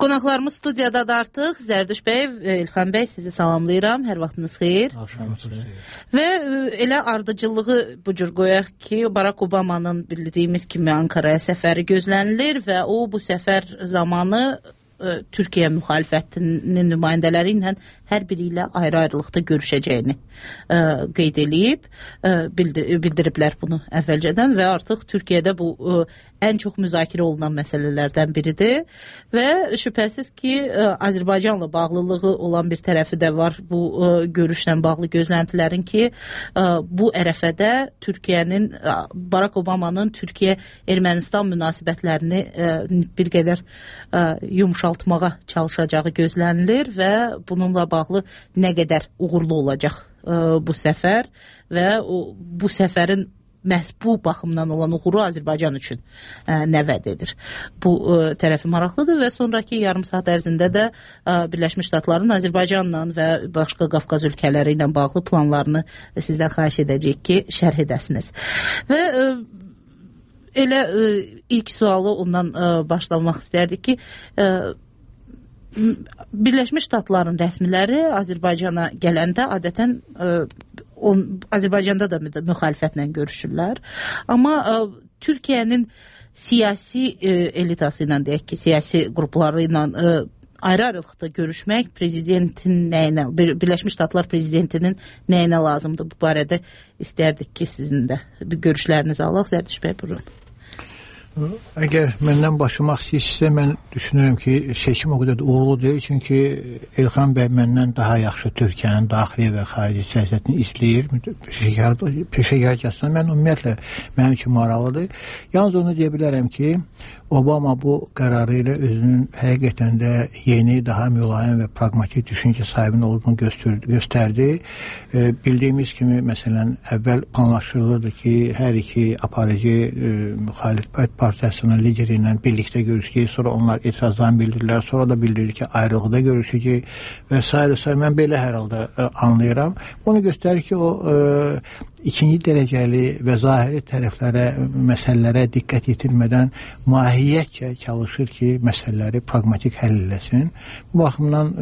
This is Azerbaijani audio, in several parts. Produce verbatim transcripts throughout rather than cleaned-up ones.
Qonaqlarımız studiyadadır artıq. Zərdüş bəy, İlxan bəy, sizi salamlayıram. Hər vaxtınız xeyir. Və elə ardıcıllığı bu cür qoyaq ki, Barack Obama'nın bildiyimiz kimi Ankara'ya səfəri gözlənilir və o bu səfər zamanı Türkiyə müxalifətinin nümayəndələri ilə hər biri ilə ayrı-ayrılıqda görüşəcəyini ə, qeyd edib, ə, bildir bildiriblər bunu əvvəlcədən və artıq Türkiyədə bu ə, ən çox müzakirə olunan məsələlərdən biridir və şübhəsiz ki, ə, Azərbaycanla bağlılığı olan bir tərəfi də var bu ə, görüşlə bağlı gözləntilərin ki, ə, bu ərəfədə Türkiyənin, ə, Barack Obama'nın Türkiyə-Ermənistan münasibətlərini ə, bir qədər ə, yumuşaltmağa çalışacağı gözlənilir və bununla bağlı nə qədər uğurlu olacaq ə, bu səfər və o, bu səfərin məhz bu baxımdan olan uğuru Azərbaycan üçün ə, nə vəd edir. Bu ə, tərəfi maraqlıdır və sonraki yarım saat ərzində də ə, Birləşmiş Ştatların Azərbaycanla və başqa Qafqaz ölkələri ilə bağlı planlarını sizdən xahiş edəcəyik ki, şərh edəsiniz. Və ə, elə ə, ilk sualı ondan ə, başlamaq istərdik ki, ə, Birləşmiş Ştatların rəsmiləri Azərbaycana gələndə adətən ə, on, Azərbaycanda da müxalifətlə görüşürlər. Amma ə, Türkiyənin siyasi ə, elitası ilə deyək ki, siyasi qrupları ilə ə, ayrı-ayrılıqda görüşmək prezidentin nəyinə, Birləşmiş Ştatlar prezidentinin nəyinə lazımdır? Bu barədə istərdik ki, sizin də bir görüşlərinizi alaq. Zərdüş bəy, buyurun. Əgər məndən başlamaq istəyirsə, mən düşünürəm ki, seçim o qədər də uğurlu deyil, çünki İlxan bəy məndən daha yaxşı Türkiyənin daxili və xarici siyasətini izləyir, peşəkarcasına. Mən ümumiyyətlə, mənim üçün maraqlıdır. Yalnız onu deyə bilərəm ki, Obama bu qərarı ilə özünün həqiqətən də yeni, daha mülayim və pragmatik düşüncə sahibinin olduğunu göstərdi. E, bildiyimiz kimi, məsələn, əvvəl planlaşdırılırdı ki, hər iki aparıcı e, müxalifət partiyasının lideri ilə birlikdə görüşəcək, sonra onlar etirazdan bildirirlər, sonra da bildirir ki, ayrılıqda görüşəcək və s. və mən belə hər halda e, anlayıram. Bunu göstərir ki, o e, ikinci dərəcəli və zahiri tərəflərə, məsələlərə diqqət yetirmədən mahiyyətcə çalışır ki, məsələləri pragmatik həll eləsin. Bu baxımdan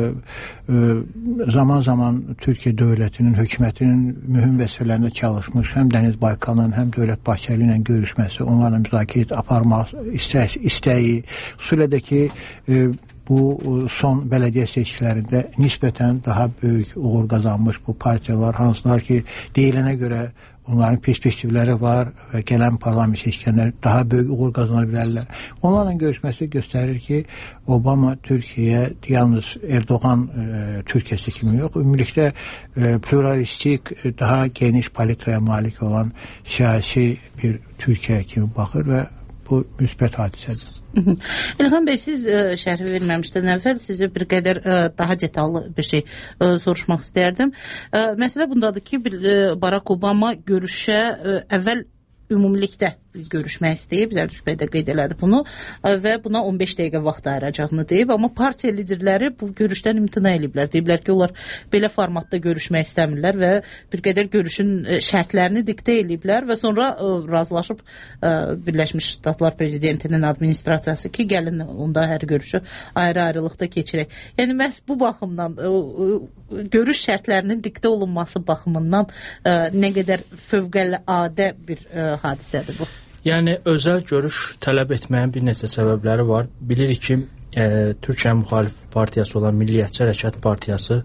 zaman-zaman Türkiyə dövlətinin, hökumətinin mühüm vəzifələrində çalışmış, həm Dəniz Baykal'la, həm Dövlət Bahçeli ilə görüşməsi, onlarla müzakirə aparmaq istəyi, istəyi Suriyyədəki e, bu son bələdiyyə seçkilərində nisbətən daha böyük uğur qazanmış bu partiyalar, hansılar ki, deyilənə görə onların perspektivləri var və gələn parlament seçkilərində daha böyük uğur qazana bilərlər. Onlarla görüşməsi göstərir ki, Obama Türkiyəyə yalnız Erdoğan e, Türkiyəsi kimi yox, ümumilikdə e, pluralistik, daha geniş palitraya malik olan siyasi bir Türkiyə kimi baxır və bu müsbət hadisədir. İlxan bəy, siz ə, şərhi verməmişdən əvvəl sizə bir qədər ə, daha detallı bir şey ə, soruşmaq istərdim. Ə, məsələ bundadır ki, bir, ə, Barack Obama görüşə ə, əvvəl ümumilikdə görüşmək istəyib, Zərdüş bəy də qeyd elədi bunu və buna on beş dəqiqə vaxt ayıracağını deyib, amma partiya liderləri bu görüşdən imtina ediblər. Deyiblər ki, onlar belə formatda görüşmək istəmirlər və bir qədər görüşün şərtlərini diktə ediblər və sonra ə, razılaşıb ə, Birləşmiş Ştatlar prezidentinin administrasiyası ki, gəlin onda hər görüşü ayrı-ayrılıqda keçirək. Yəni, məhz bu baxımdan ə, ə, görüş şərtlərinin diktə olunması baxımından ə, nə qədər fövqəladə bir ə, hadisədir bu. Yəni, özəl görüş tələb etməyin bir neçə səbəbləri var. Bilirik ki, e, Türkiyə müxalif partiyası olan Milliyyətçi Hərəkat Partiyası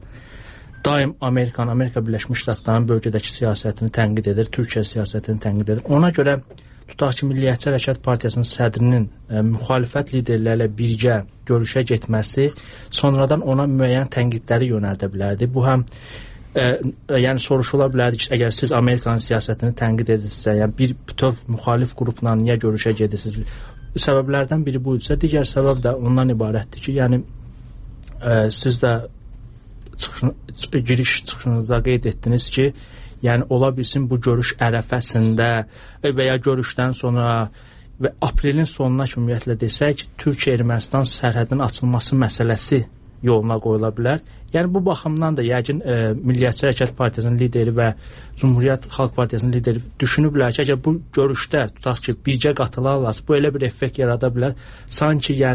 daim Amerikan, Amerika Birləşmiş Ştatlarının bölgədəki siyasətini tənqid edir, Türkiyə siyasətini tənqid edir. Ona görə tutaq ki, Milliyyətçi Hərəkat Partiyasının sədrinin e, müxalifət liderlərlə birgə görüşə getməsi sonradan ona müəyyən tənqidləri yönəldə bilərdi. Bu həm Ə, yəni soruşula bilərdi ki, əgər siz Amerikanın siyasətini tənqid edirsinizsə, yəni bir bütöv müxalif qrupla niyə görüşə gedirsiniz? Səbəblərdən biri bu isə, digər səbəb də ondan ibarətdir ki, yəni ə, siz də çıxın, giriş çıxışınızda qeyd etdiniz ki, yəni ola bilsin bu görüş ərəfəsində və ya görüşdən sonra və aprelin sonuna ki, ümumiyyətlə desək, Türkiyə-Ermənistan sərhədinin açılması məsələsi yoluna qoyula bilər. Yəni bu baxımdan da yəqin e, Milliyyətçi Hərəkat Partiyasının lideri və Cümhuriyyət Xalq Partiyasının lideri düşünüblər ki, əgər bu görüşdə tutaq ki, birgə qatılarlarsa, bu elə bir effekt yarada bilər. Sanki yəni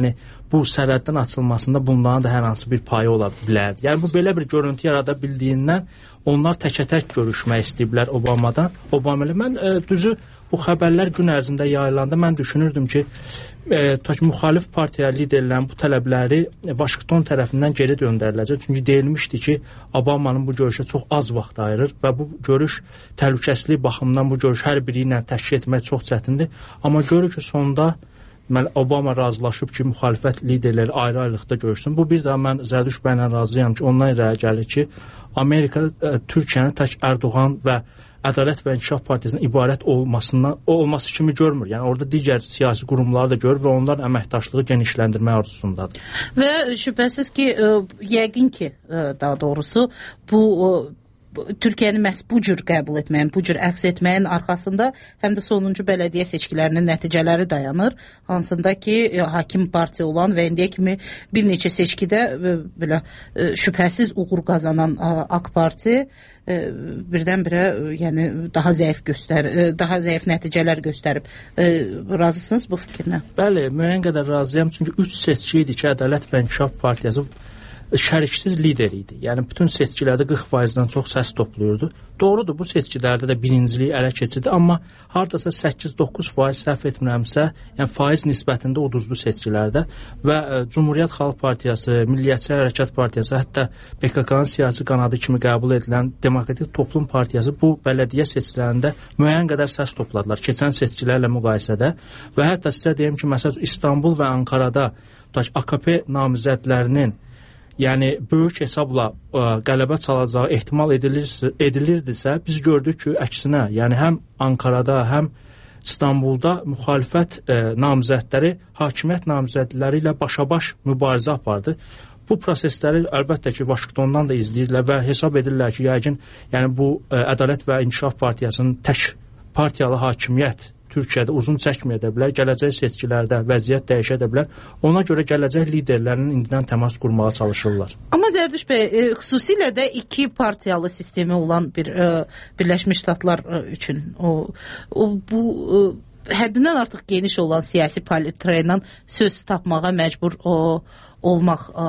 bu sərhəddən açılmasında bunların da hər hansı bir payı ola bilərdi. Yəni bu belə bir görüntü yarada bildiyindən onlar təkə-tək görüşmək istəyiblər Obamadan. Obama ilə mən e, düzü bu xəbərlər gün ərzində yayılanda mən düşünürdüm ki, e, tak müxalif partiya liderlərinin bu tələbləri Vaşinqton tərəfindən geri döndəriləcək. Çünki deyilmişdi ki, Obamanın bu görüşə çox az vaxt ayırır və bu görüş təhlükəsizlik baxımından bu görüş hər biri ilə təşkil etmək çox çətindir. Amma görür ki, sonda mən Obama razılaşıb ki, müxalifət liderləri ayrı-ayrılıqda görüşsün. Bu bir daha mən Zərdüşt bəylə razıyam ki, ondan irəli gəlir ki, Amerika e, Türkiyəni tək Erdoğan və Ədalət və İnkişaf Partiyasının ibarət olmasından olması kimi görmür. Yəni orada digər siyasi qurumları da görür və onlar əməkdaşlığı genişləndirmək arzusundadır. Və şübhəsiz ki, ə, yəqin ki, ə, daha doğrusu bu ə, Türkiyəni məhz bu cür qəbul etməyin, bu cür əks etməyin arxasında həm də sonuncu bələdiyyə seçkilərinin nəticələri dayanır. Hansında ki, hakim partiya olan və indiyə kimi bir neçə seçkidə belə şübhəsiz uğur qazanan AK Parti birdən-birə yəni daha zəif göstər, daha zəif nəticələr göstərib. Razısınız bu fikrinə? Bəli, müəyyən qədər razıyam. Çünki üç seçki idi ki, Ədalət və İnkişaf Partiyası şəriksiz lider idi. Yəni bütün seçkilərdə qırx faizdən çox səs toplayırdı. Doğrudur, bu seçkilərdə də birinciliyi ələ keçirdi, amma hardasa səkkiz doqquz faiz səhv etmirəmsə, yəni faiz nisbətində uduzdu seçkilərdə və ə, Cumhuriyyət Xalq Partiyası, Milliyyətçi Hərəkat Partiyası, hətta P K K-nın siyasi qanadı kimi qəbul edilən Demokratik Toplum Partiyası bu bələdiyyə seçkilərində müəyyən qədər səs topladılar keçən seçkilərlə müqayisədə və hətta sizə deyim ki, məsələn İstanbul və Ankarada A K P namizədlərinin yəni böyük hesabla ə, qələbə çalacağı ehtimal edilirsə, edilirdisə, biz gördük ki, əksinə, yəni həm Ankarada, həm İstanbulda müxalifət ə, namizədləri hakimiyyət namizədləri ilə başa-baş mübarizə apardı. Bu prosesləri əlbəttə ki, Vaşinqtondan da izləyirlər və hesab edirlər ki, yəqin yəni bu ə, Ədalət və İnkişaf Partiyasının tək partiyalı hakimiyyət Türkiyədə uzun çəkməyə də bilər, gələcək seçkilərdə vəziyyət dəyişə də bilər. Ona görə gələcək liderlərinin indidən təmas qurmağa çalışırlar. Amma Zərdüşt bəy, e, xüsusilə də iki partiyalı sistemi olan bir e, Birləşmiş Ştatlar e, üçün o, o bu e, həddindən artıq geniş olan siyasi politrayla söz tapmağa məcbur o, olmaq e,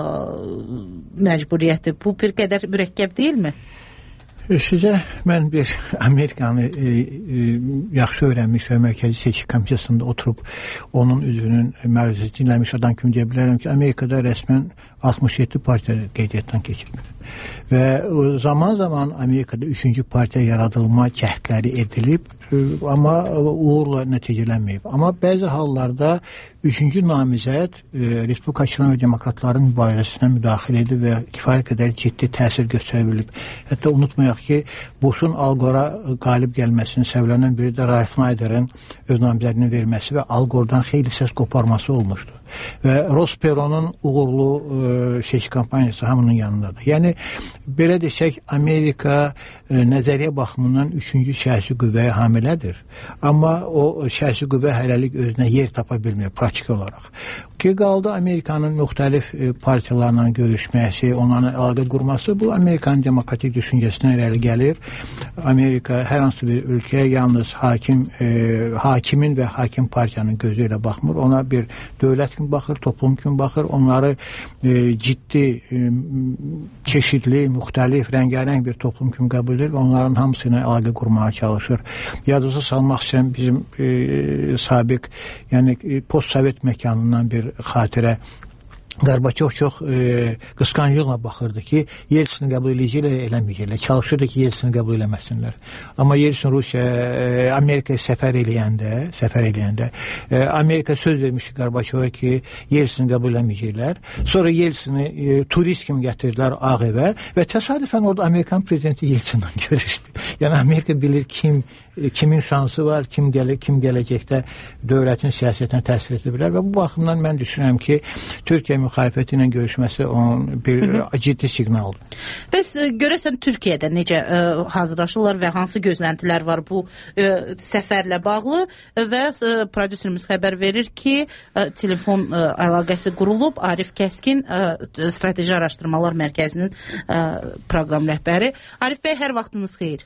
məcburiyyəti. Bu bir qədər mürəkkəb deyilmi? Sizə mən bir Amerikanı e, e, yaxşı öyrənmiş və Mərkəzi Seçki Komissiyasında oturub onun üzvünün məruzəsini dinləmiş adam kimi deyə bilərəm ki, Amerikada rəsmən altmış yeddi partiya qeydiyyatdan keçirir. Və zaman-zaman Amerikada üçüncü partiya yaradılma cəhdləri edilib, amma uğurla nəticələnməyib. Amma bəzi hallarda üçüncü namizəd e, Respublikaçıların və Demokratların mübarizəsinə müdaxilə edib və kifayət qədər ciddi təsir göstərə bilib. Hətta unutmayaq ki, Bush'un Al Gore'a qalib gəlməsinin səbəblərindən biri də Ralph Nader'in öz namizədini verməsi və Al Gore'dan xeyli səs qoparması olmuşdu. Və Ross Perot'un uğurlu e, seçki kampaniyası hamının yanındadır. Yəni, belə desək, Amerika e, nəzəriyyə baxımından üçüncü siyasi qüvvəyə hamilədir. Amma o siyasi qüvvə hələlik özünə yer tapa bilmir pratik olaraq. Ki qaldı Amerikanın müxtəlif e, partiyalarla görüşməsi, onlarla əlaqə qurması, bu Amerikanın demokratik düşüncəsinə irəli gəlir. Amerika hər hansı bir ölkəyə yalnız hakim, e, hakimin və hakim partiyanın gözü ilə baxmır. Ona bir dövlət kimi baxır, toplum kimi baxır, onları e, ciddi, e, çeşidli, müxtəlif, rəngarəng bir toplum kimi qəbul edir və onların hamısına əlaqə qurmağa çalışır. Yadınıza salmaq istəyirəm bizim e, sabiq, yəni e, post-sovet məkanından bir xatirə. Qarbaçov çox e, qısqancılıqla baxırdı ki, Yeltsini qəbul edəcəklər, eləməyəcəklər. Çalışırdı ki, Yeltsini qəbul eləməsinlər. Amma Yeltsin Rusiya, e, Amerikaya səfər eləyəndə, səfər eləyəndə, e, Amerika söz vermişdi Qarbaçova ki, Yeltsini qəbul eləməyəcəklər. Sonra Yeltsini e, turist kimi gətirdilər Ağ Evə və təsadüfən orada Amerikan prezidenti Yeltsinlə görüşdü. Yəni Amerika bilir kim kimin şansı var, kim, gələ, kim gələcəkdə dövlətin siyasətinə təsir edə bilər və bu baxımdan mən düşünürəm ki, Türkiyə müxalifəti ilə görüşməsi onun bir ciddi siqnaldır. Bəs görəsən Türkiyədə necə ə, hazırlaşırlar və hansı gözləntilər var bu ə, səfərlə bağlı və ə, prodüserimiz xəbər verir ki, ə, telefon ə, əlaqəsi qurulub. Arif Kəskin ə, Strateji Araşdırmalar Mərkəzinin ə, proqram rəhbəri. Arif bəy, hər vaxtınız xeyir.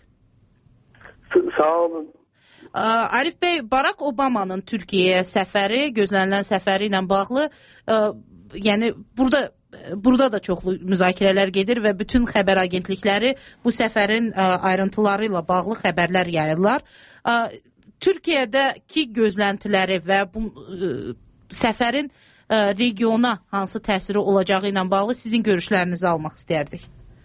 Sağ olun. Arif bəy, Barack Obamanın Türkiyəyə səfəri, gözlənilən səfəri ilə bağlı yəni burada burada da çoxlu müzakirələr gedir və bütün xəbər agentlikləri bu səfərin ə, ayrıntıları ilə bağlı xəbərlər yayırlar. Ə, Türkiyədəki gözləntiləri və bu ə, səfərin ə, regiona hansı təsiri olacağı ilə bağlı sizin görüşlərinizi almaq istərdik.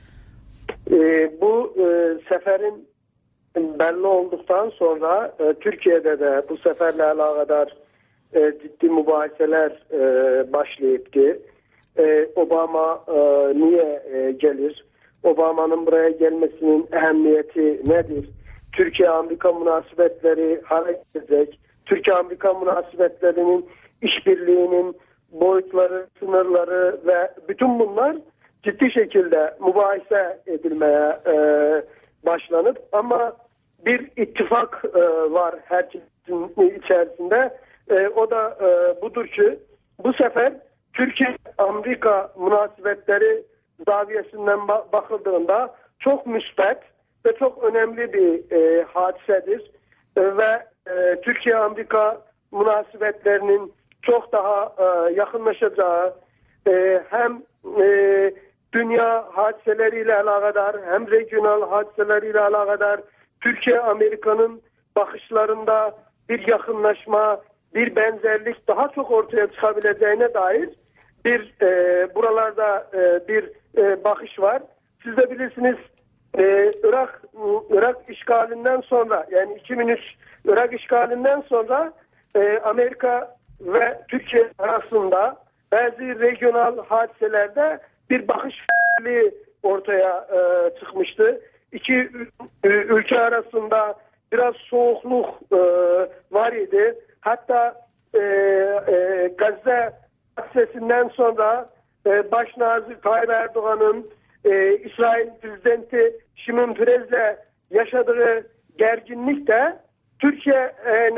E, bu e, səfərin belli olduktan sonra e, Türkiye'de de bu seferle alakadar e, ciddi mübahiseler e, başlayıptı. E, Obama e, niye e, gelir? Obama'nın buraya gelmesinin ehemmiyeti nedir? Türkiye-Amerika münasebetleri hareket edecek. Türkiye-Amerika münasebetlerinin işbirliğinin boyutları, sınırları ve bütün bunlar ciddi şekilde mübahise edilmeye e, başlanıp ama bir ittifak e, var herkesin içerisinde. E, o da e, budur ki bu sefer Türkiye-Amerika münasebetleri zaviyesinden ba- bakıldığında çok müsbet ve çok önemli bir e, hadisedir. E, ve e, Türkiye-Amerika münasebetlerinin çok daha e, yakınlaşacağı e, hem e, dünya hadiseleriyle alakadar hem regional hadiseleriyle alakadar Türkiye-Amerika'nın bakışlarında bir yakınlaşma, bir benzerlik daha çok ortaya çıkabileceğine dair bir e, buralarda e, bir e, bakış var. Siz de bilirsiniz e, Irak Irak işgalinden sonra yani iki bin üç Irak işgalinden sonra e, Amerika ve Türkiye arasında bazı regional hadiselerde bir bakış farklılığı ortaya e, çıkmıştı. İki ülke arasında biraz soğukluk e, var idi. Hatta e, e, Gazze hadisesinden sonra e, Başnazır Tayyip Erdoğan'ın e, İsrail Prezidenti Şimon Peres'le yaşadığı gerginlik de Türkiye e,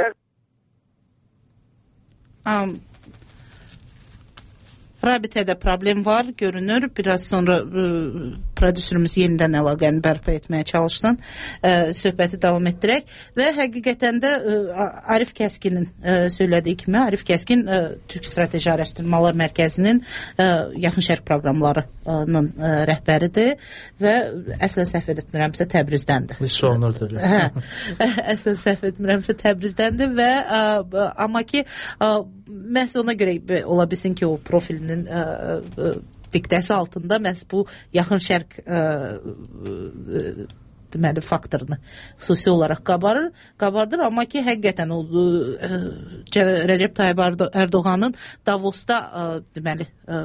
um. Rabitədə problem var, görünür. Biraz sonra ə, prodüserimiz yenidən əlaqəni bərpa etməyə çalışsın. Ə, söhbəti davam etdirək. Və həqiqətən də ə, Arif Kəskinin ə, söylədiyi kimi, Arif Kəskin ə, Türk Strateji Araşdırmalar Mərkəzinin ə, Yaxın Şərq proqramlarının ə, rəhbəridir və əslən səhv etmirəmsə Təbrizdəndir. Biz sonurdur. Hə, əslən səhv etmirəmsə Təbrizdəndir və ə, amma ki ə, məhz ona görə ola bilsin ki, o profilin ə, ə, diktəsi altında məhz bu yaxın şərq ə, ə, deməli faktorunu xüsusi olaraq qabarır, qabardır, amma ki həqiqətən o ə, Rəcəb Tayyip Erdoğanın Davosda ə, deməli ə,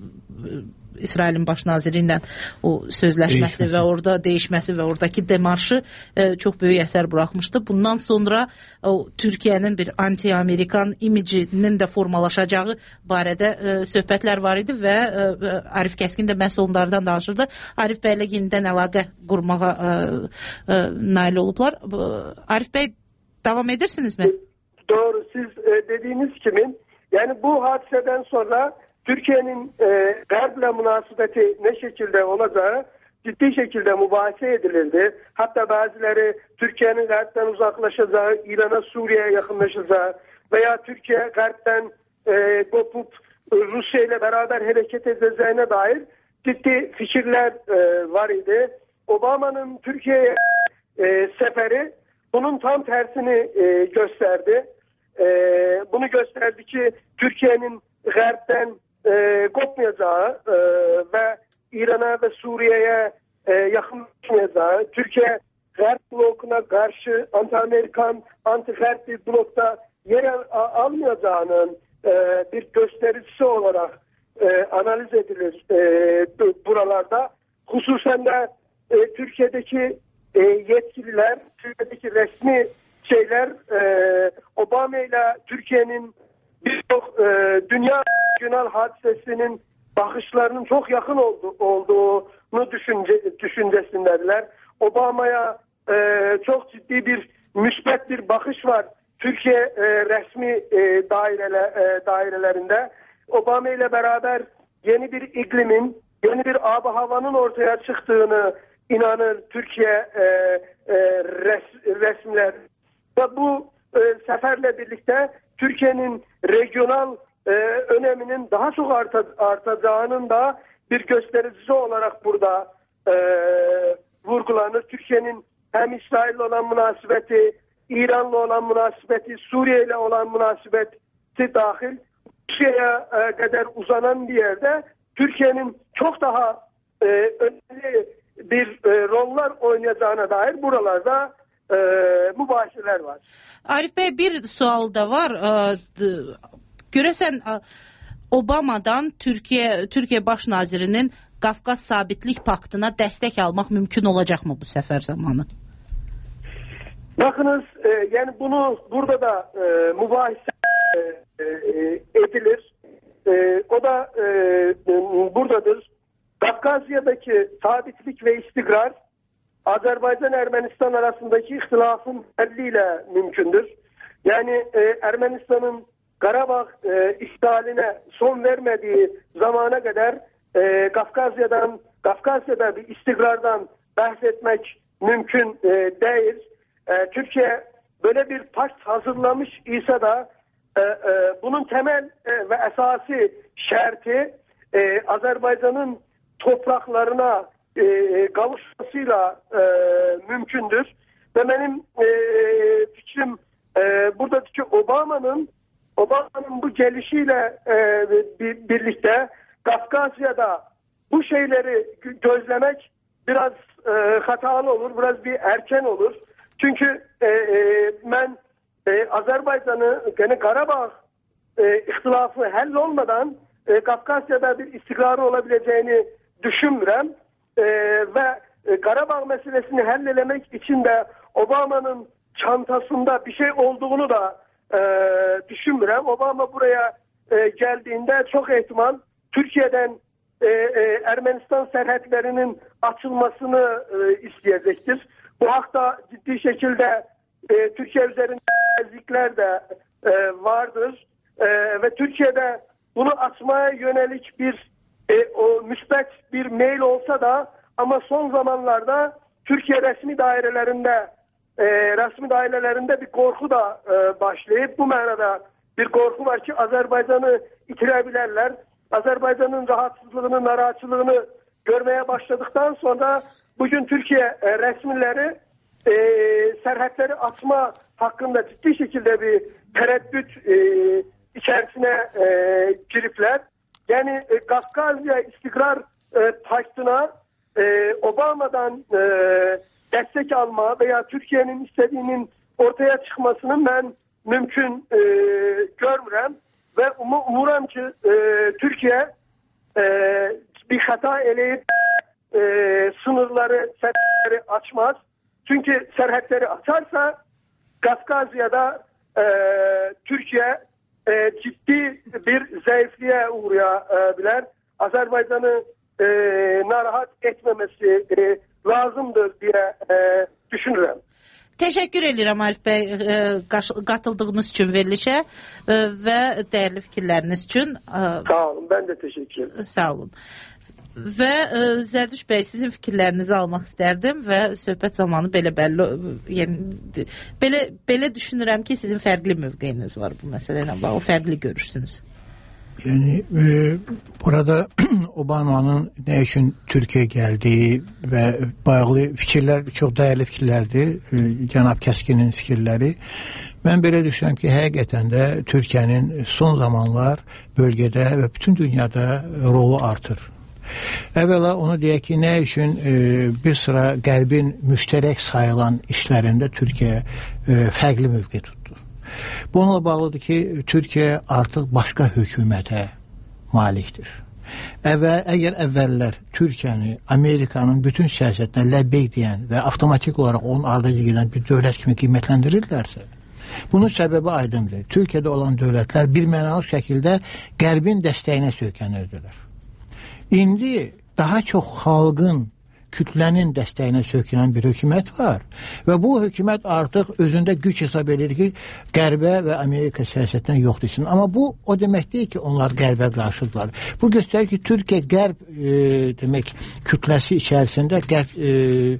İsrailin baş naziri ilə o sözləşməsi değişməsi. Və orada dəyişməsi və oradakı demarşı e, çox böyük əsər buraxmışdı. Bundan sonra o, Türkiyənin bir anti-Amerikan imicinin də formalaşacağı barədə e, söhbətlər var idi və e, Arif Kəskin də məhz onlardan danışırdı. Arif bəylə yenidən əlaqə qurmağa e, e, nail olublar. Arif bəy, davam edirsinizmi? Doğru, siz e, dediğiniz kimi yani bu hadiseden sonra Türkiye'nin e, Garb'la münasebeti ne şekilde olacağı ciddi şekilde mübahase edilirdi. Hatta bazıları Türkiye'nin Garb'den uzaklaşacağı, İran'a, Suriye'ye yakınlaşacağı veya Türkiye Garb'den e, kopup Rusya ile beraber hareket edeceğine dair ciddi fikirler e, var idi. Obama'nın Türkiye'ye e, seferi bunun tam tersini e, gösterdi. E, bunu gösterdi ki Türkiye'nin Garb'den E, kopmayacağı e, ve İran'a ve Suriye'ye e, yakınlaşmayacağı, Türkiye Garp blokuna karşı anti-Amerikan, anti-Garp bir blokta yer al, almayacağının e, bir göstericisi olarak e, analiz edilir e, buralarda. Hususen de e, Türkiye'deki e, yetkililer, Türkiye'deki resmi şeyler e, Obama ile Türkiye'nin birçok e, dünya regional hadisesinin bakışlarının çok yakın oldu, olduğunu düşünce, düşüncesindeler. Obama'ya e, çok ciddi bir müsbet bir bakış var Türkiye e, resmi e, dairele, e, dairelerinde. Obama ile beraber yeni bir iklimin, yeni bir ab havanın ortaya çıktığını inanır Türkiye e, e, res, resmiler. Ve bu e, seferle birlikte Türkiye'nin regional e, öneminin daha çok arta, artacağının da bir göstericisi olarak burada e, vurgulanır. Türkiye'nin hem İsrail'le olan münasebeti, İran'la olan münasebeti, Suriye'yle olan münasebeti dahil Türkiye'ye e, kadar uzanan bir yerde Türkiye'nin çok daha e, önemli bir e, roller oynayacağına dair buralarda e, mübahiseler var. Arif Bey, bir sual da var. E, görəsən Obamadan Türkiye Türkiye Baş Nazirinin Qafqaz Sabitlik Paktına dəstək almaq mümkün olacaqmı bu səfər zamanı? Bakınız, e, yani bunu burada da e, mübahise e, e, edilir. E, o da e, buradadır. Kafkasya'daki sabitlik ve istikrar Azerbaycan-Ermenistan arasındaki ihtilafın halliyle mümkündür. Yani e, Ermenistan'ın Karabağ e, işgaline son vermediği zamana kadar e, Kafkasya'dan, Kafkasya'da bir istikrardan bahsetmek mümkün e, değil. E, Türkiye böyle bir pakt hazırlamış ise de e, e, bunun temel e, ve esası şartı e, Azerbaycan'ın topraklarına e, kavuşmasıyla e, mümkündür. Ve benim e, fikrim e, buradaki Obama'nın Obama'nın bu gelişiyle e, birlikte Kafkasya'da bu şeyleri gözlemek biraz e, hatalı olur, biraz bir erken olur. Çünkü e, e, ben e, Azerbaycan'ı, yani Karabağ e, ihtilafı hallolmadan e, Kafkasya'da bir istikrarı olabileceğini düşünmürəm e, ve e, Karabağ meselesini hallelemek için de Obama'nın çantasında bir şey olduğunu da e, düşünmürəm. Obama buraya e, geldiğinde çok ihtimal Türkiye'den e, e, Ermenistan serhetlerinin açılmasını e, isteyecektir. Bu hakta ciddi şekilde e, Türkiye üzerinde ezikler de e, vardır e, ve Türkiye'de bunu açmaya yönelik bir e, o müsbet bir mail olsa da ama son zamanlarda Türkiye resmi dairelerinde e, resmi dairelerinde bir korku da e, başlayıp bu manada bir korku var ki Azerbaycan'ı itirebilirler. Azerbaycan'ın rahatsızlığını, narahatçılığını görmeye başladıktan sonra bugün Türkiye e, resmileri e, serhetleri açma hakkında ciddi şekilde bir tereddüt e, içerisine e, giripler. Yani e, Kafkasya İstikrar e, Paktı'na e, Obama'dan e, destek alma veya Türkiye'nin istediğinin ortaya çıkmasını ben mümkün e, görmürəm ve um umuram ki e, Türkiye e, bir hata eleyip e, sınırları, serhetleri açmaz. Çünkü serhetleri açarsa Kafkasya'da e, Türkiye e, ciddi bir zayıflığa uğrayabilir. Azerbaycan'ı e, narahat etmemesi e, lazımdır diye e, düşünürüm. Teşekkür edirəm Arif bəy qatıldığınız üçün verilişə və dəyərli fikirləriniz üçün. Sağ olun, ben de teşekkür ederim. Sağ olun. Və Zərdüş bəy, sizin fikirlərinizi almaq istərdim və söhbət zamanı belə bəlli, yəni belə belə düşünürəm ki, sizin fərqli mövqeyiniz var bu məsələ ilə bağlı, fərqli görürsünüz. Yani e, burada Obama'nın ne için Türkiye geldiği ve bağlı fikirler çok değerli fikirlerdi. E, Cənab Kəskin'in fikirleri. Ben böyle düşünüyorum ki hakikaten de Türkiye'nin son zamanlar bölgede ve bütün dünyada rolu artır. Evvela onu deyək ki, ne için e, bir sıra Qərbin müşterek sayılan işlerinde Türkiye e, fərqli mövqe tutdu. Bununla bağlıdır ki, Türkiye artıq başqa hökumətə malikdir. Əvvəl, əgər əvvəllər Türkiyəni Amerikanın bütün siyasətinə ləbbeyk deyən və avtomatik olaraq onun ardıcı gedən bir dövlət kimi qiymətləndirirlərsə, bunun səbəbi aydındır. Türkiyədə olan dövlətlər bir mənalı şəkildə Qərbin dəstəyinə söykənirdilər. İndi daha çox xalqın kütlənin dəstəyinə sökülən bir hökumət var və bu hökumət artıq özündə güc hesab edir ki, Qərbə və Amerika siyasətindən yoxdur. Amma bu o demək deyil ki, onlar Qərbə qarşıdırlar. Bu göstərir ki, Türkiyə Qərb e, demək kütləsi içərisində Qərb e,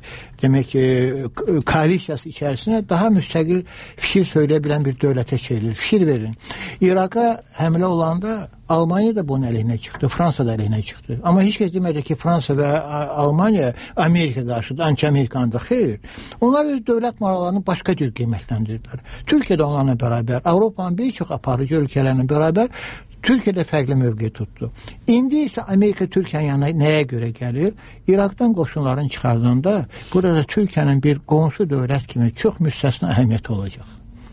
demək e, koalisiyası içərisində daha müstəqil fikir söyləyə bilən bir dövlətə çevrilir. Fikir verin. İraqa həmlə olanda Almanya da bunun əleyhinə çıxdı, Fransa da əleyhinə çıxdı. Amma heç kəs demədi ki, Fransa və Almanya Amerika qarşıdır, anti-Amerikandır. Xeyr. Onlar öz dövlət maraqlarını başqa cür qiymətləndirirlər. Türkiyə də onlarla bərabər, Avropanın bir çox aparıcı ölkələrlə bərabər Türkiyə də fərqli mövqe tutdu. İndi isə Amerika Türkiyənin yanına nəyə görə gəlir? İraqdan qoşunların çıxardığında burada Türkiyənin bir qonşu dövlət kimi çox müstəsna əhəmiyyəti olacaq.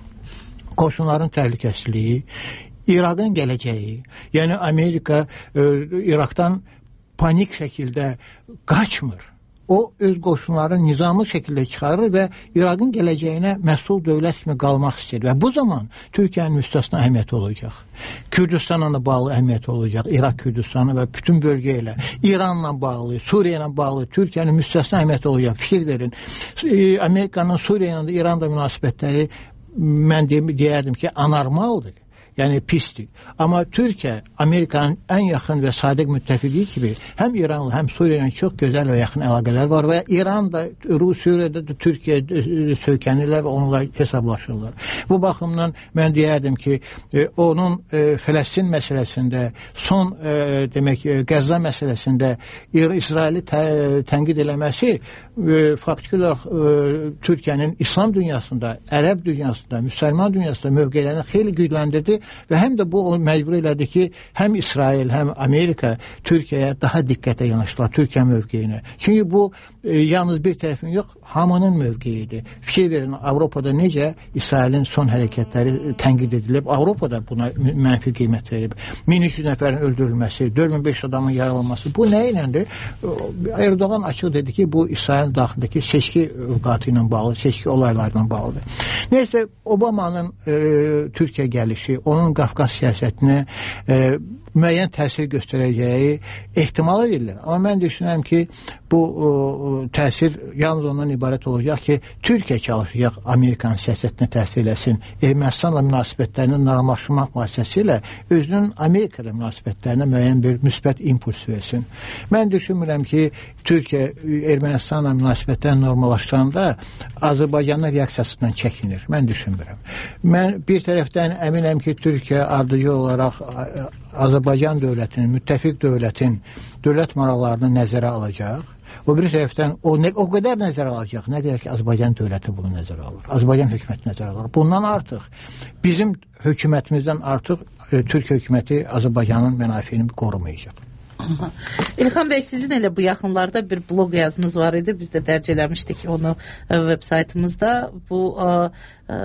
Qoşunların təhlükəsizliyi, İraqın gələcəyi, yəni Amerika e, İraqdan panik şəkildə qaçmır. O öz qoşunları nizamlı şəkildə çıxarır və İraqın gələcəyinə məsul dövlət kimi qalmaq istəyir və bu zaman Türkiyənin müstəsna əhəmiyyəti olacaq. Kürdistanla bağlı əhəmiyyəti olacaq, İraq Kürdistanı və bütün bölgə ilə, İranla bağlı, Suriya ilə bağlı Türkiyənin müstəsna əhəmiyyəti olacaq. Fikir verin, e, Amerikanın Suriya ilə, İranla münasibətləri mən deyərdim ki, anormaldır. Yəni pisdir. Amma Türkiyə Amerikanın ən yaxın və sadiq müttəfiqi kimi həm İranla, həm Suriya ilə çox gözəl və yaxın əlaqələr var və İran da, Rusiyada da Türkiyə söykənirlər və onunla hesablaşırlar. Bu baxımdan mən deyərdim ki, e, onun e, Fələstin məsələsində, son e, demək Qəzza məsələsində İsraili tə, tənqid eləməsi e, faktiki olaraq e, Türkiyənin İslam dünyasında, Ərəb dünyasında, Müsəlman dünyasında mövqelərini xeyli gücləndirdi və həm də bu o məcbur elədi ki, həm İsrail, həm Amerika Türkiyəyə daha diqqətə yanaşdılar, Türkiyə mövqeyinə. Çünki bu e, yalnız bir tərəfin yox, hamının mövqeyidir. Fikir verin, Avropada necə İsrailin son hərəkətləri tənqid edilib, Avropada buna mənfi qiymət verib. min üç yüz nəfərin öldürülməsi, dörd min beş yüz adamın yaralanması, bu nə iləndir? Erdoğan açıq dedi ki, bu İsrail daxilindəki seçki övqatı ilə bağlı, seçki olaylarla bağlıdır. Neyse, Obama'nın e, Türkiyə gəlişi, onun Qafqaz siyasətinə e, müəyyən təsir göstərəcəyi ehtimal edilir. Amma mən düşünürəm ki, bu o, o, təsir yalnız ondan ibarət olacaq ki, Türkiyə çalışacaq Amerikanın siyasətinə təsir eləsin. Ermənistanla münasibətlərinin normallaşmaq vasitəsilə özünün Amerikada münasibətlərinə müəyyən bir müsbət impuls versin. Mən düşünmürəm ki, Türkiyə Ermənistanla münasibətlərini normallaşdıranda Azərbaycanın reaksiyasından çəkinir. Mən düşünmürəm. Mən bir tərəfdən əminəm ki, Türkiyə ardıcı olaraq Azərbaycan dövlətinin, müttəfiq dövlətin dövlət maraqlarını nəzərə alacaq. O bir tərəfdən o, nə, o qədər nəzərə alacaq, nə qədər ki, Azərbaycan dövləti bunu nəzərə alır. Azərbaycan hökuməti nəzərə alır. Bundan artıq, bizim hökumətimizdən artıq e, Türkiyə hökuməti Azərbaycanın mənafeyini qorumayacaq. İlxan bəy, sizin elə bu yaxınlarda bir blog yazınız var idi, biz də dərc eləmişdik onu web saytımızda. Bu ə, ə,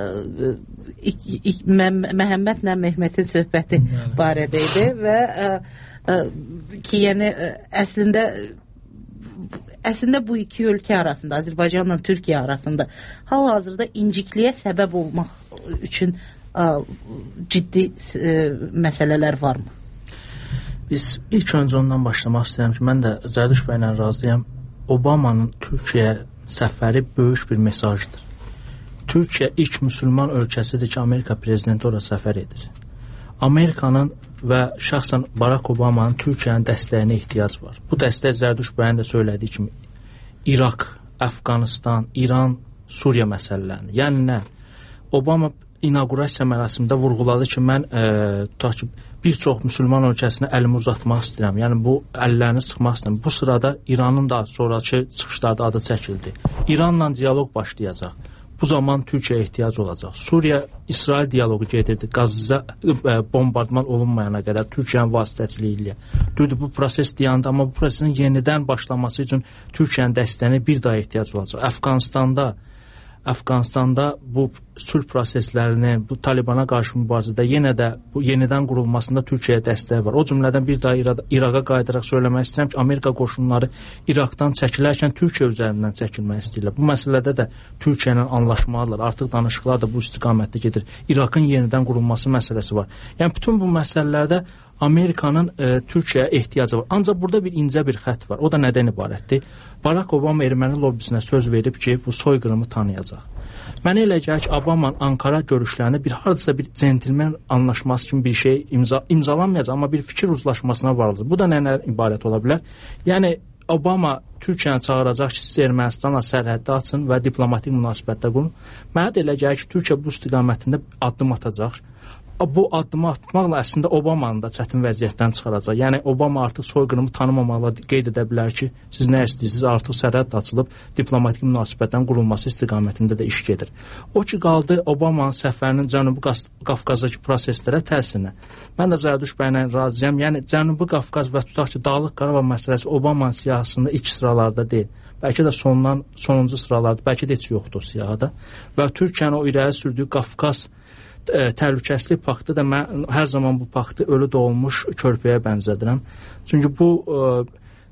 Məhəmmədlə Mehmetin söhbəti barədə idi və ə, ə, ki, yəni ə, əslində əslində bu iki ölkə arasında, Azərbaycanla Türkiyə arasında hal-hazırda incikliyə səbəb olmaq üçün ə, ciddi ə, məsələlər varmı? Biz ilk öncə ondan başlamaq istəyirəm ki, mən də Zərdüş bəylə razıyam. Obamanın Türkiyə səfəri böyük bir mesajdır. Türkiyə ilk müsəlman ölkəsidir ki, Amerika prezidenti ora səfər edir. Amerikanın və şəxsən Barack Obamanın Türkiyənin dəstəyinə ehtiyac var. Bu dəstək Zərdüş bəyin də söylədiyi kimi İraq, Əfqanistan, İran, Suriya məsələlərini. Yəni nə? Obama inaugurasiya mərasimində vurğuladı ki, mən e, tutaq ki, bir çox müsəlman ölkəsinə əlimi uzatmaq istəyirəm. Yəni bu əllərini sıxmaq istəyirəm. Bu sırada İranın da sonrakı çıxışlarda adı çəkildi. İranla diyaloq başlayacaq. Bu zaman Türkiyəyə ehtiyac olacaq. Suriya-İsrail diyaloqu gedirdi. Qazza bombardman olunmayana qədər Türkiyənin vasitəçiliyi ilə. Düzdür, bu proses dayandı, amma bu prosesin yenidən başlaması üçün Türkiyənin dəstəyinə bir daha ehtiyac olacaq. Əfqanistanda Əfqanistanda bu sülh proseslərini, bu Talibana qarşı mübarizədə yenə də bu yenidən qurulmasında Türkiyəyə dəstəyi var. O cümlədən bir daha İraqa qayıdaraq söyləmək istəyirəm ki, Amerika qoşunları İraqdan çəkilərkən Türkiyə üzərindən çəkilmək istəyirlər. Bu məsələdə də Türkiyə ilə anlaşmalılar. Artıq danışıqlar da bu istiqamətdə gedir. İraqın yenidən qurulması məsələsi var. Yəni bütün bu məsələlərdə Amerikanın e, Türkiyəyə ehtiyacı var. Ancaq burada bir incə bir xətt var. O da nədən ibarətdir? Barack Obama erməni lobbisinə söz verib ki, bu soyqırımı tanıyacaq. Mənə elə gəlir ki, Obama Ankara görüşlərini bir hardasa bir centilmen anlaşması kimi bir şey imza imzalanmayacaq, amma bir fikir uzlaşmasına varılacaq. Bu da nədən ibarət ola bilər? Yəni Obama Türkiyəni çağıracaq ki, siz Ermənistanla sərhəddə açın və diplomatik münasibətlər qurun. Mənə də elə gəlir ki, Türkiyə bu istiqamətində addım atacaq. Bu addımı atmaqla əslində Obamanı da çətin vəziyyətdən çıxaracaq. Yəni Obama artıq soyqırımı tanımamaqla qeyd edə bilər ki, siz nə istəyirsiniz, artıq sərhəd açılıb diplomatik münasibətlərin qurulması istiqamətində də iş gedir. O ki qaldı Obamanın səfərinin Cənubi Qafqazdakı proseslərə təsirinə. Mən də Zərduş bəylə razıyam. Yəni Cənubi Qafqaz və tutaq ki, Dağlıq Qarabağ məsələsi Obamanın siyahısında ilk sıralarda deyil. Bəlkə də sondan sonuncu sıralarda, bəlkə də heç yoxdur o siyahıda. Və Türkiyənin o irəli sürdüyü Qafqaz təhlükəsizlik paktı da mən hər zaman bu paktı ölü doğulmuş körpəyə bənzədirəm. Çünki bu ə,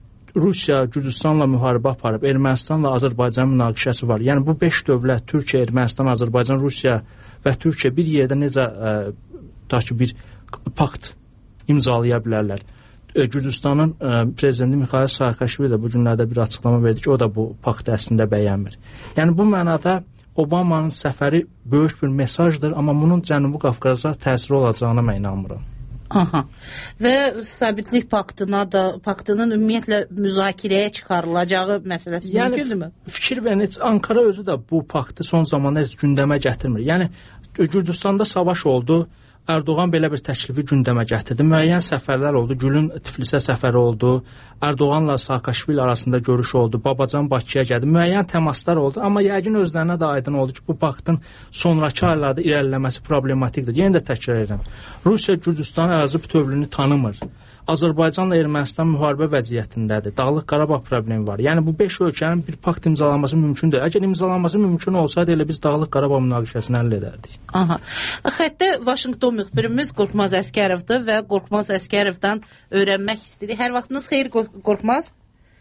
Rusiya Gürcüstanla müharibə aparıb, Ermənistanla Azərbaycan münaqişəsi var. Yəni bu beş dövlət, Türkiyə, Ermənistan, Azərbaycan, Rusiya və Türkiyə bir yerdə necə ə, ta ki bir pakt imzalaya bilərlər. Gürcüstanın ə, prezidenti Mikhail Saakashvili də bu günlərdə bir açıqlama verdi ki, o da bu paktı əslində bəyənmir. Yəni bu mənada Obamanın səfəri böyük bir mesajdır, amma bunun Cənubi Qafqaza təsiri olacağına mən inanmıram. Aha. Və sabitlik paktına da, paktının ümumiyyətlə müzakirəyə çıxarılacağı məsələsi yəni, mümkündürmü? Fikir verin, heç Ankara özü də bu paktı son zamanlarda heç gündəmə gətirmir. Yəni Gürcüstanda savaş oldu. Erdoğan belə bir təklifi gündəmə gətirdi. Müəyyən səfərlər oldu. Gülün Tiflisə səfəri oldu. Erdoğanla Saakashvili arasında görüş oldu. Babacan Bakıya gəldi. Müəyyən təmaslar oldu. Amma yəqin özlərinə də aydın oldu ki, bu paktın sonrakı aylarda irəliləməsi problematikdir. Yenə də təkrar edirəm. Rusiya Gürcüstan ərazi bütövlüyünü tanımır. Azərbaycanla Ermənistan müharibə vəziyyətindədir. Dağlıq Qarabağ problemi var. Yəni bu beş ölkənin bir pakt imzalanması mümkündür. Əgər imzalanması mümkün olsaydı elə biz Dağlıq Qarabağ münaqişəsini həll edərdik. Aha. Xəttə Vaşinqton müxbirimiz Qorxmaz Əskərovdur və Qorxmaz Əskərovdan öyrənmək istəyirik. Hər vaxtınız xeyir Qorxmaz?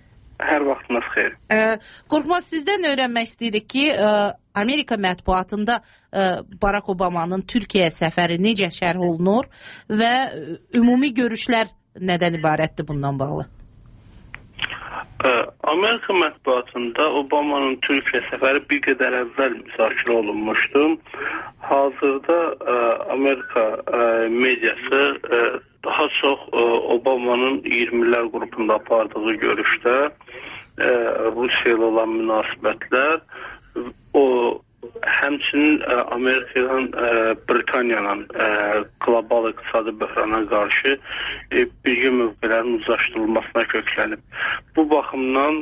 Hər vaxtınız xeyir. Ə, Qorxmaz, sizdən öyrənmək istəyirik ki, ə, Amerika mətbuatında ə, Barack Obamanın Türkiyə səfəri necə şərh olunur və ümumi görüşlər nədən ibarətdir bundan bağlı? Amerika mətbuatında Obamanın Türkiyə səfəri bir qədər əvvəl müzakirə olunmuşdu. Hazırda Amerika mediası daha çox Obamanın iyirmilər qrupunda apardığı görüşdə Rusiya ilə olan münasibətlər, o həmçinin Amerikadan Britaniyanın qlobal iqtisadi böhrana qarşı birgə mövqelərin uzlaşdırılmasına köklənib. Bu baxımdan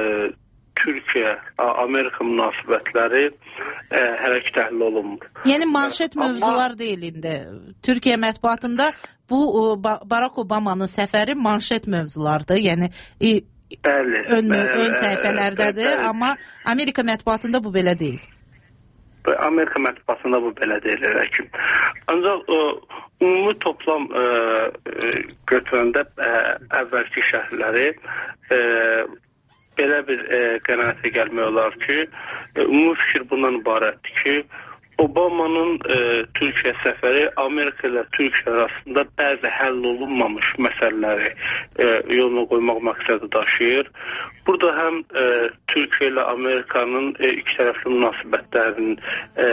Türkiyə-Amerika münasibətləri hərəkət təhlil olunmur. Yəni manşet mövzular Amma... deyil indi. Türkiyə mətbuatında bu Barack Obamanın səfəri manşet mövzulardır. Yəni bəli, ön, bəli, ön səhifələrdədir, bəli. Amma Amerika mətbuatında bu belə deyil. Amerika mətbuatında bu belə deyil. Həkim. Ancaq ə, ümumi toplam ə, ə, götürəndə ə, əvvəlki şərhləri ə, belə bir ə, qənaətə gəlmək olar ki, ə, ümumi fikir bundan ibarətdir ki, Obamanın ə, Türkiyə səfəri Amerika ilə Türkiyə arasında bəzi həll olunmamış məsələləri ə, yoluna qoymaq məqsədi daşıyır. Burada həm ə, Türkiyə ilə Amerikanın ə, iki tərəfli münasibətlərinin ə,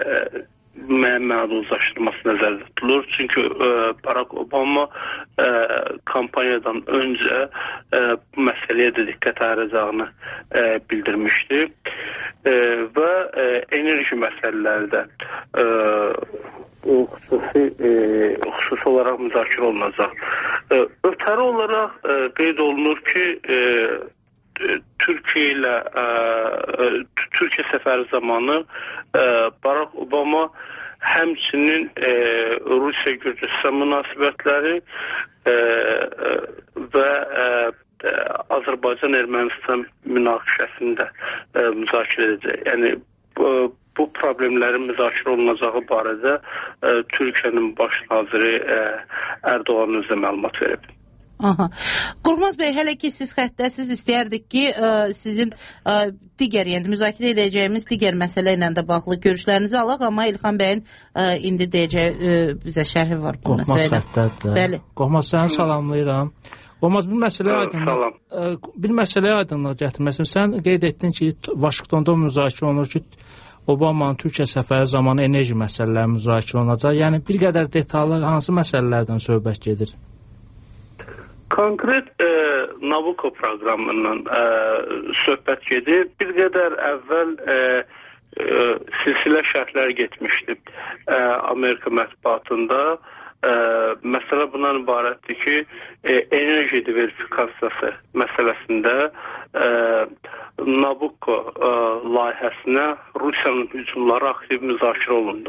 mənada uzlaşdırılması nəzərdə tutulur. Çünki ə, Barack Obama ə, kampaniyadan öncə ə, bu məsələyə də diqqət ayıracağını ə, bildirmişdi. Ə, və ə, enerji məsələləri də ə, xüsusi, ə, xüsusi olaraq müzakirə olunacaq. Ə, ötəri olaraq ə, qeyd olunur ki, ə, Türkiyə ilə ə, Türkiyə səfəri zamanı ə, Barack Obama həmçinin ə, Rusiya-Gürcüstan münasibətləri ə, və ə, Azərbaycan-Ermənistan münaqişəsində ə, müzakirə edəcək. Yəni bu, bu problemlərin müzakirə olunacağı barədə e, Türkiyənin baş naziri e, Erdoğan özü məlumat verib. Aha. Qorxmaz bəy, hələ ki siz xəttəsiz istəyərdik ki, ə, sizin ə, digər, yəni müzakirə edəcəyimiz digər məsələ ilə də bağlı görüşlərinizi alaq, amma İlxan bəyin ə, indi deyəcəyi ə, bizə şərhi var bu Qorxmaz məsələdə. xəttədir. Bəli. Qorxmaz, səni salamlayıram. Qorxmaz, bir məsələ aydınlıq, Salam. ə, bir məsələ aydınlıq gətirməsin. Sən qeyd etdin ki, Vaşinqtonda müzakirə olunur ki, Obamanın Türkiyə səfəri zamanı enerji məsələləri müzakirə olunacaq. Yəni bir qədər detallı hansı məsələlərdən söhbət gedir? Konkret e, Nabucco proqramından e, söhbət gedir. Bir qədər əvvəl e, e, silsilə şərhlər getmişdi e, Amerika mətbuatında. E, məsələ bundan ibarətdir ki, e, enerji diversifikasiyası məsələsində e, Nabucco e, layihəsinə Rusiyanın hücumları aktiv müzakirə olundu.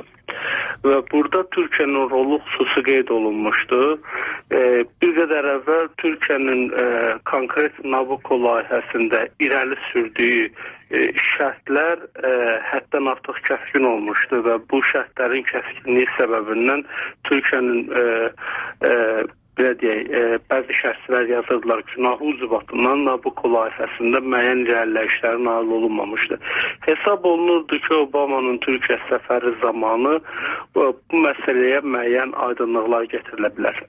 Və burada Türkiyənin rolu xüsusi qeyd olunmuşdu. E, bir qədər əvvəl Türkiyənin e, konkret Nabucco layihəsində irəli sürdüyü e, şərtlər e, həddən artıq kəskin olmuşdu və bu şərtlərin kəskinliyi səbəbindən Türkiyənin e, e, belə deyək, e, bəzi şərhçilər yazırdılar ki, günahı ucbatından Nabucco layihəsində müəyyən irəliləyişlərə nail olunmamışdı. Hesab olunurdu ki, Obamanın Türkiyə səfəri zamanı bu məsələyə müəyyən aydınlıqlar getirilə bilər.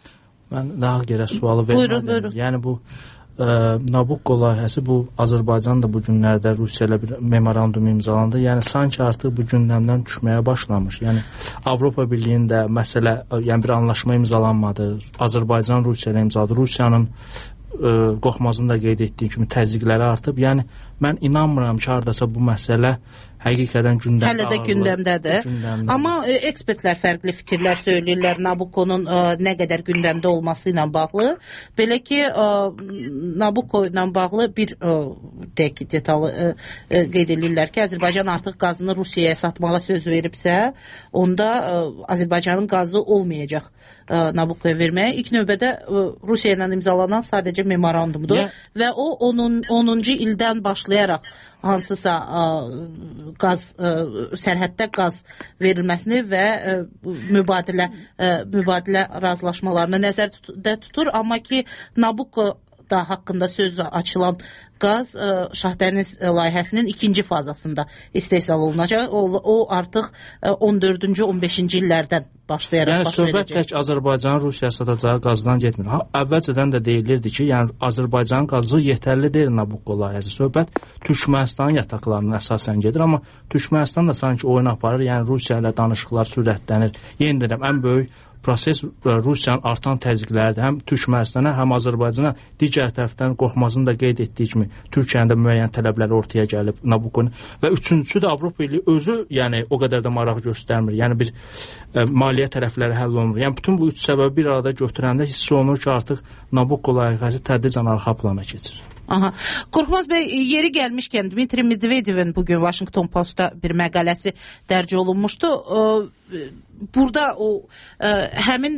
Mən daha gərək sualı vermədim. Yəni bu ə, Nabucco layihəsi, bu Azərbaycan da bu günlərdə Rusiya ilə bir memorandum imzalandı. Yəni sanki artıq bu gündəmdən düşməyə başlamış. Yəni Avropa Birliyində məsələ, yəni bir anlaşma imzalanmadı. Azərbaycan Rusiya ilə imzaladı. Rusiyanın ə, Qorxmazın da qeyd etdiyi kimi təzyiqləri artıb. Yəni mən inanmıram ki, hardasa bu məsələ həqiqətən gündəmdə hələ də gündəmdədir. Gündəmdə. Amma e, ekspertlər fərqli fikirlər söyləyirlər Nabucco'nun e, nə qədər gündəmdə olması ilə bağlı. Belə ki, e, Nabucco ilə bağlı bir e, deyək, detalı e, e, qeyd edirlər ki, Azərbaycan artıq qazını Rusiyaya satmağa söz veribsə, onda e, Azərbaycanın qazı olmayacaq e, Nabucco'ya verməyə. İlk növbədə e, Rusiya ilə imzalanan sadəcə memorandumdur yeah. və o onuncu ildən başlayaraq hansısa ə, qaz ə, sərhəddə qaz verilməsini və ə, mübadilə ə, mübadilə razılaşmalarını nəzərdə tutur, amma ki Nabucco da haqqında söz açılan qaz ə, Şahdəniz layihəsinin ikinci fazasında istehsal olunacaq. O, o artıq ə, on dördüncü on beşinci illərdən başlayaraq yəni, baş verəcək. Yəni söhbət tək Azərbaycanın Rusiyaya satacağı qazdan getmir. Ha, əvvəlcədən də deyilirdi ki, yəni Azərbaycanın qazı yetərli deyil Nabucco layihəsi. Söhbət Türkmənistanın yataqlarına əsasən gedir, amma Türkmənistan da sanki oyun aparır. Yəni Rusiya ilə danışıqlar sürətlənir. Yenə deyirəm, ən böyük proses Rusiyanın artan təzyiqləridir. Həm Türkmənistana, həm Azərbaycana, digər tərəfdən Qorxmazın da qeyd etdiyi kimi Türkiyənin də müəyyən tələbləri ortaya gəlib Nabucco'nun və üçüncüsü də Avropa Birliyi özü, yəni o qədər də maraq göstərmir. Yəni bir ə, maliyyə tərəfləri həll olunur. Yəni bütün bu üç səbəbi bir arada götürəndə hiss olunur ki, artıq Nabucco layihəsi tədricən arxa plana keçir. Aha. Qorxmaz bəy, yeri gəlmişkən Dmitri Medvedevin bugün Washington Postda bir məqaləsi dərc olunmuşdu. Burada o həmin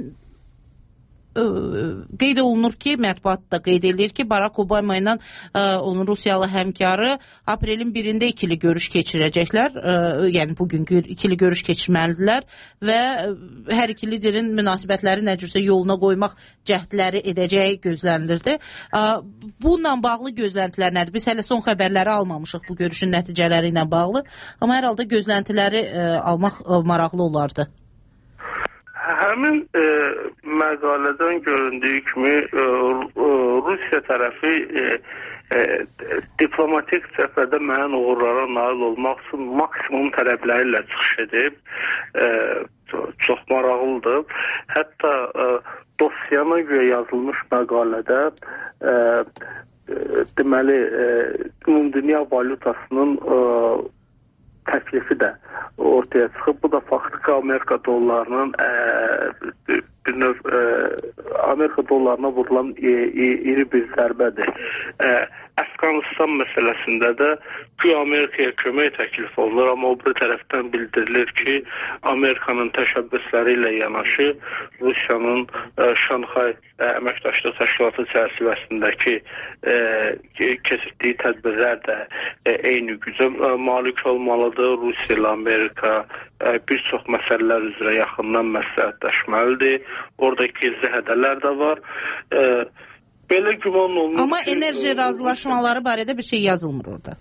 qeyd olunur ki, mətbuatda qeyd edilir ki, Barack Obama ilə onun Rusiyalı həmkarı aprelin birində ikili görüş keçirəcəklər. Yəni bugün ikili görüş keçirməlidirlər və hər iki liderin münasibətləri nə cürsə yoluna qoymaq cəhdləri edəcəyi gözlənilirdi. Bununla bağlı gözləntilər nədir? Biz hələ son xəbərləri almamışıq bu görüşün nəticələri ilə bağlı, amma hər halda gözləntiləri almaq maraqlı olardı. Həmin e, məqalədən göründüyü kimi e, Rusiya tərəfi e, e, diplomatik cəbhədə müəyyən uğurlara nail olmaq üçün maksimum tələbləri ilə çıxış edib. E, çox maraqlıdır. Hətta e, dosyana görə yazılmış məqalədə e, e, deməli e, ümumdünya valyutasının e, təklifi də ortaya çıxıb. Bu da faktiki Amerika dollarının e, bir növ e, Amerika dollarına vurulan e, e, iri bir zərbədir. E, Əfqan Əfqanistan məsələsində də ki, Amerikaya kömək təklif olunur, amma o bir tərəfdən bildirilir ki, Amerikanın təşəbbüsləri ilə yanaşı Rusiyanın ə, Şanxay ə, Əməkdaşlıq Təşkilatı çərçivəsindəki ə, keçirdiyi tədbirlər də ə, eyni gücə ə, malik olmalıdır. Rusiya ilə Amerika ə, bir çox məsələlər üzrə yaxından məsləhətləşməlidir. Orada gizli hədələr də var. Ə, belə güman olunur. Amma enerji razılaşmaları barədə bir şey yazılmır orada.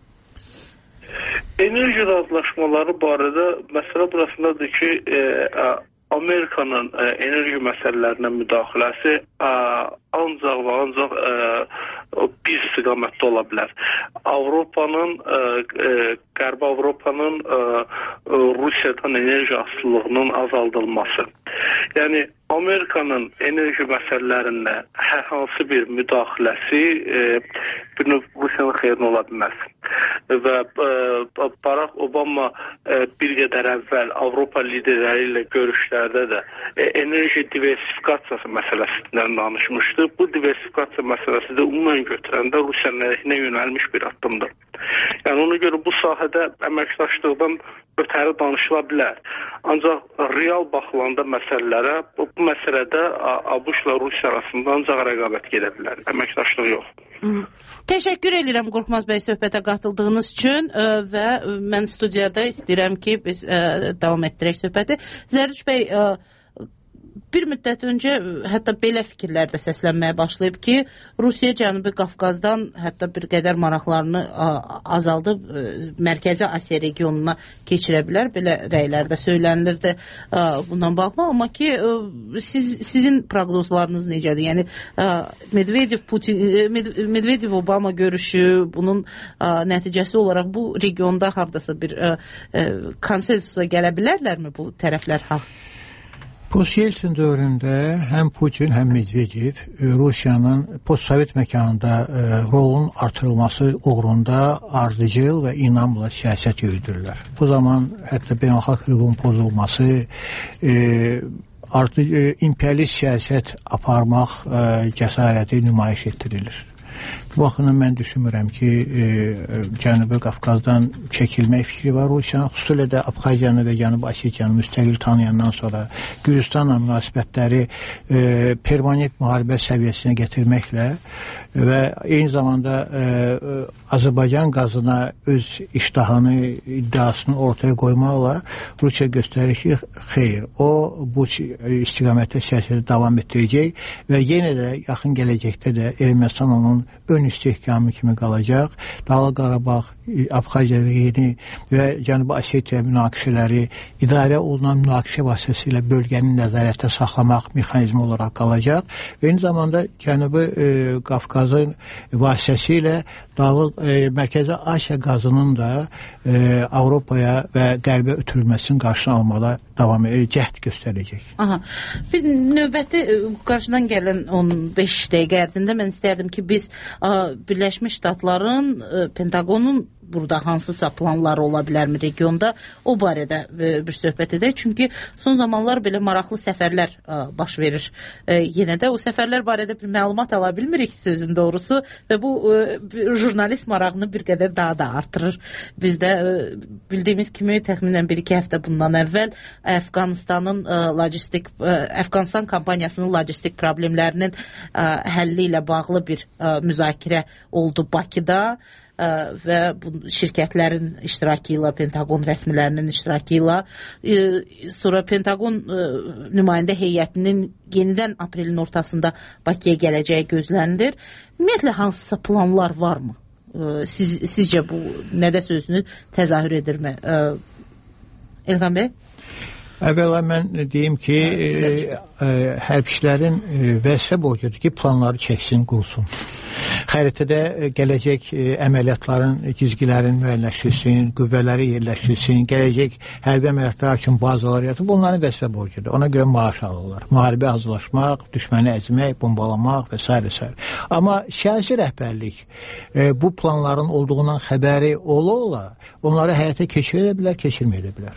Enerji razılaşmaları barədə məsələ burasındadır ki, e, Amerikanın e, enerji məsələlərinə müdaxiləsi e, ancaq və ancaq e, bir istiqamətdə ola bilər. Avropanın, e, e, Qərbi Avropanın e, Rusiyadan enerji asılılığının azaldılması. Yəni, Amerikanın enerji məsələlərində hər hansı bir müdaxiləsi e, bir növ Rusiyanın xeyrinə ola bilməz. Və e, Barack Obama e, bir qədər əvvəl Avropa liderləri ilə görüşlərdə də e, enerji diversifikasiyası məsələsindən danışmışdı. Bu diversifikasiya məsələsi də ümumən götürəndə Rusiyanın əleyhinə yönəlmiş bir addımdır. Yəni ona görə bu sahədə əməkdaşlıqdan ötəri danışıla bilər. Ancaq real baxılanda məsələlərə bu, bu məsələdə ABŞ-la Rusiya arasında ancaq rəqabət gedə bilər. Əməkdaşlıq yox. Hı -hı. Təşəkkür edirəm Qorxmaz bəy söhbətə qatıldığınız üçün ə, və mən studiyada istəyirəm ki, biz ə, davam etdirək söhbəti. Zərduş bəy, ə, bir müddət öncə hətta belə fikirlər də səslənməyə başlayıb ki, Rusiya Cənubi Qafqazdan hətta bir qədər maraqlarını ə, azaldıb ə, Mərkəzi Asiya regionuna keçirə bilər. Belə rəylər də söylənilirdi ə, bundan bağlı. Amma ki, ə, siz, sizin proqnozlarınız necədir? Yəni, ə, Medvedev, Putin, Medvedev-Obama görüşü, bunun ə, nəticəsi olaraq bu regionda haradasa bir ə, ə, konsensusa gələ bilərlərmi bu tərəflər? Ha? Post-Yeltsin dövründə həm Putin, həm Medvedev Rusiyanın post-sovet məkanında e, rolun artırılması uğrunda ardıcıl və inamla siyasət yürüdürlər. Bu zaman hətta beynəlxalq hüququn pozulması, e, artı, e, imperialist siyasət aparmaq e, cəsarəti nümayiş etdirilir. Bu baxımdan mən düşünmürəm ki, e, Cənubi Qafqazdan çəkilmək fikri var Rusiyanın. Xüsusilə də Abxaziyanı və Cənubi Osetiyanı müstəqil tanıyandan sonra Gürcüstanla münasibətləri e, permanent müharibə səviyyəsinə gətirməklə və eyni zamanda e, Azərbaycan qazına öz iştahını, iddiasını ortaya qoymaqla Rusiya göstərir ki, xeyr, o bu istiqamətdə siyasəti davam etdirəcək və yenə də yaxın gələcəkdə də Ermənistan onun ön istehkamı kimi qalacaq. Dağlıq Qarabağ, Abxaziya və yeni və Cənubi Osetiya münaqişələri idarə olunan münaqişə vasitəsilə bölgənin nəzarətdə saxlamaq mexanizmi olaraq qalacaq. Və eyni zamanda Cənubi e, Qafqazın vasitəsilə Dağlıq e, Mərkəzi Asiya qazının da e, Avropaya və Qərbə ötürülməsinin qarşısını almada davam edəcək, cəhd göstərəcək. Aha. Biz növbəti qarşıdan gələn on beş dəqiqə ərzində mən istərdim ki, biz ə, Birləşmiş Ştatların, ə, Pentagonun burada hansısa planları ola bilərmi regionda? O barədə ə, bir söhbət edək. Çünki son zamanlar belə maraqlı səfərlər ə, baş verir. Ə, yenə də o səfərlər barədə bir məlumat ala bilmirik sözün doğrusu və bu ə, jurnalist marağını bir qədər daha da artırır. Biz də ə, bildiyimiz kimi təxminən bir iki həftə bundan əvvəl Əfqanistanın ə, logistik ə, Əfqanistan kampaniyasının logistik problemlərinin ə, həlli ilə bağlı bir ə, müzakirə oldu Bakıda. Ə, və bu şirkətlərin iştirakı ilə, Pentagon rəsmilərinin iştirakı ilə ə, sonra Pentagon ə, nümayəndə heyətinin yenidən aprelin ortasında Bakıya gələcəyi gözlənilir. Ümumiyyətlə hansısa planlar varmı? Ə, siz, sizcə bu nədə sözünü təzahür edirmi? Ə, Elxan bəy? Əvvəla mən deyim ki, e, e, hərbçilərin e, vəzifə borcudur ki, planları çəksin, qursun. Xəritədə e, gələcək e, əməliyyatların, cizgilərin müəyyənləşdirsin, qüvvələri yerləşdirsin, gələcək hərbi əməliyyatlar üçün bazalar yaratıb, bunların vəzifə borcudur. Ona görə maaş alırlar. Müharibə hazırlaşmaq, düşməni əzmək, bombalamaq və s. və s. Amma siyasi rəhbərlik e, bu planların olduğundan xəbəri ola-ola onları həyata keçirə bilər, keçirməyə bilər.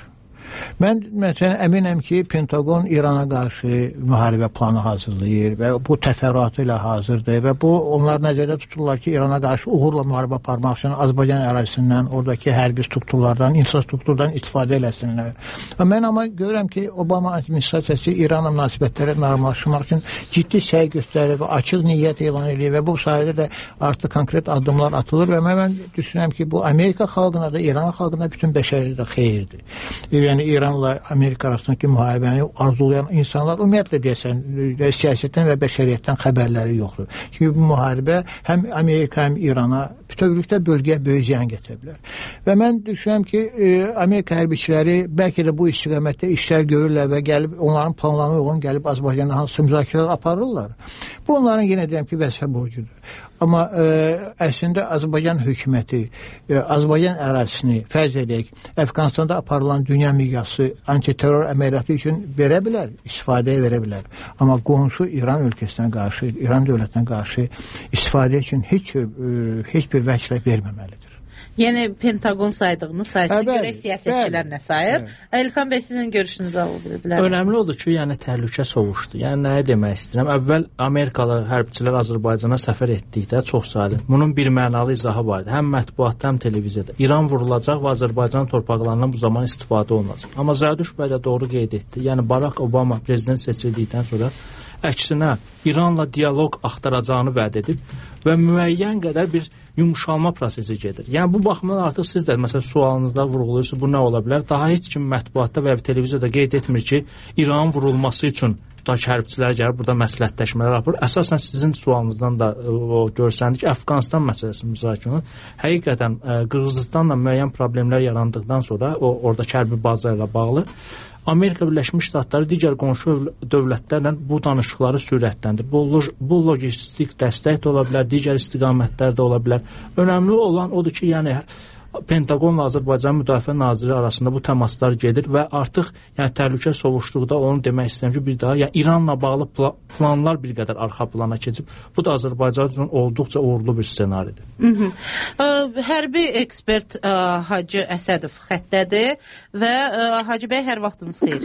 Mən məsələn əminəm ki, Pentagon İrana qarşı müharibə planı hazırlayır və bu təfərrüatı ilə hazırdır və bu onlar nəzərdə tuturlar ki, İrana qarşı uğurla müharibə aparmaq üçün Azərbaycan ərazisindən, oradakı hərbi strukturlardan, infrastrukturdan istifadə eləsinlər. Mən amma görürəm ki, Obama administrasiyası İranla münasibətləri normallaşdırmaq üçün ciddi səy göstərir və açıq niyyət elan edir və bu sayədə də artıq konkret addımlar atılır və mən düşünürəm ki, bu Amerika xalqına da, İran xalqına, bütün bəşəriyyətə xeyirdir. Yəni İranla Amerika arasındakı müharibəni arzulayan insanlar ümumiyyətlə deyəsən siyasətdən və bəşəriyyətdən xəbərləri yoxdur. Çünki bu müharibə həm Amerika, həm İrana bütövlükdə bölgəyə böyük ziyan gətirə bilər. Və mən düşünürəm ki, Amerika hərbiçiləri bəlkə də bu istiqamətdə işlər görürlər və gəlib onların planlarına uyğun gəlib Azərbaycanda hansı müzakirələr aparırlar. Bu onların yenə deyəm ki, vəzifə borcudur. Amma ə, əslində Azərbaycan hökuməti ə, Azərbaycan ərazisini fərz edək, Əfqanistanda aparılan dünya miqyaslı antiterror əməliyyatı üçün verə bilər, istifadəyə verə bilər. Amma qonşu İran ölkəsinə qarşı, İran dövlətinə qarşı istifadə üçün heç, ə, heç bir vəkillik verməməlidir. Yəni Pentagon saydığını sayısına hə, görə siyasətçilər nə sayır? İlxan bəy, sizin görüşünüzü alıb bilər. Önəmli odur ki, yəni təhlükə sovuşdu. Yəni nəyə demək istəyirəm? Əvvəl Amerikalı hərbçilər Azərbaycana səfər etdikdə çox sayılı. Bunun bir mənalı izahı vardı. Həm mətbuatda, həm televiziyada. İran vurulacaq və Azərbaycan torpaqlarından bu zaman istifadə olunacaq. Amma Zərduş bəy də doğru qeyd etdi. Yəni Barack Obama prezident seçildikdən sonra əksinə İranla dialoq axtaracağını vəd edib və müəyyən qədər bir yumuşalma prosesi gedir. Yəni bu baxımdan artıq siz də məsələn sualınızda vurğulayırsınız, bu nə ola bilər? Daha heç kim mətbuatda və televiziyada qeyd etmir ki, İranın vurulması üçün tutaq hərbçilər gəlib burada məsləhətləşmələr aparır. Əsasən sizin sualınızdan da o görsəndi ki, Əfqanistan məsələsi müzakirə olunur. Həqiqətən Qırğızıstanla müəyyən problemlər yarandıqdan sonra o oradakı hərbi baza ilə bağlı Amerika Birləşmiş Ştatları digər qonşu dövlətlərlə bu danışıqları sürətləndir. Bu, log bu logistik dəstək də ola bilər, digər istiqamətlər də ola bilər. Önəmli olan odur ki, yəni Pentagonla Azərbaycan Müdafiə Naziri arasında bu təmaslar gedir və artıq yəni təhlükə sovuşduqda onu demək istəyirəm ki, bir daha yəni İranla bağlı pla planlar bir qədər arxa plana keçib. Bu da Azərbaycan üçün olduqca uğurlu bir ssenaridir. Hı -hı. Ə, hərbi ekspert ə, Hacı Əsədov xəttədir və ə, Hacı bəy, hər vaxtınız xeyir.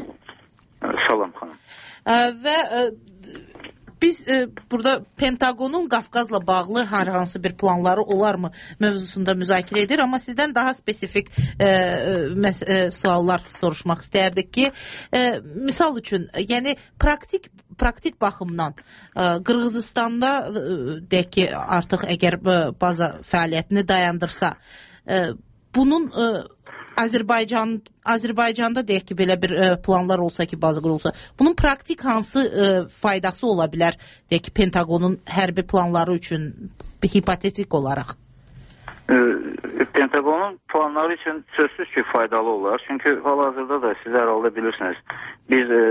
Salam xanım. Ə, və ə, biz e, burada Pentagonun Qafqazla bağlı hər hansı bir planları olarmı mövzusunda müzakirə edir, amma sizdən daha spesifik e, e, suallar soruşmaq istərdik ki, e, misal üçün, yəni praktik praktik baxımdan e, Qırğızistanda e, deyək ki, artıq əgər e, baza fəaliyyətini dayandırsa, e, bunun e, Azərbaycan Azərbaycanda deyək ki, belə bir e, planlar olsa ki, bazı qurulsa, bunun praktik hansı e, faydası ola bilər, deyək ki, Pentagonun hərbi planları üçün hipotetik olaraq? E, Pentagonun planları üçün sözsüz ki, faydalı olar. Çünki hal-hazırda da siz hər halda bilirsiniz, biz e,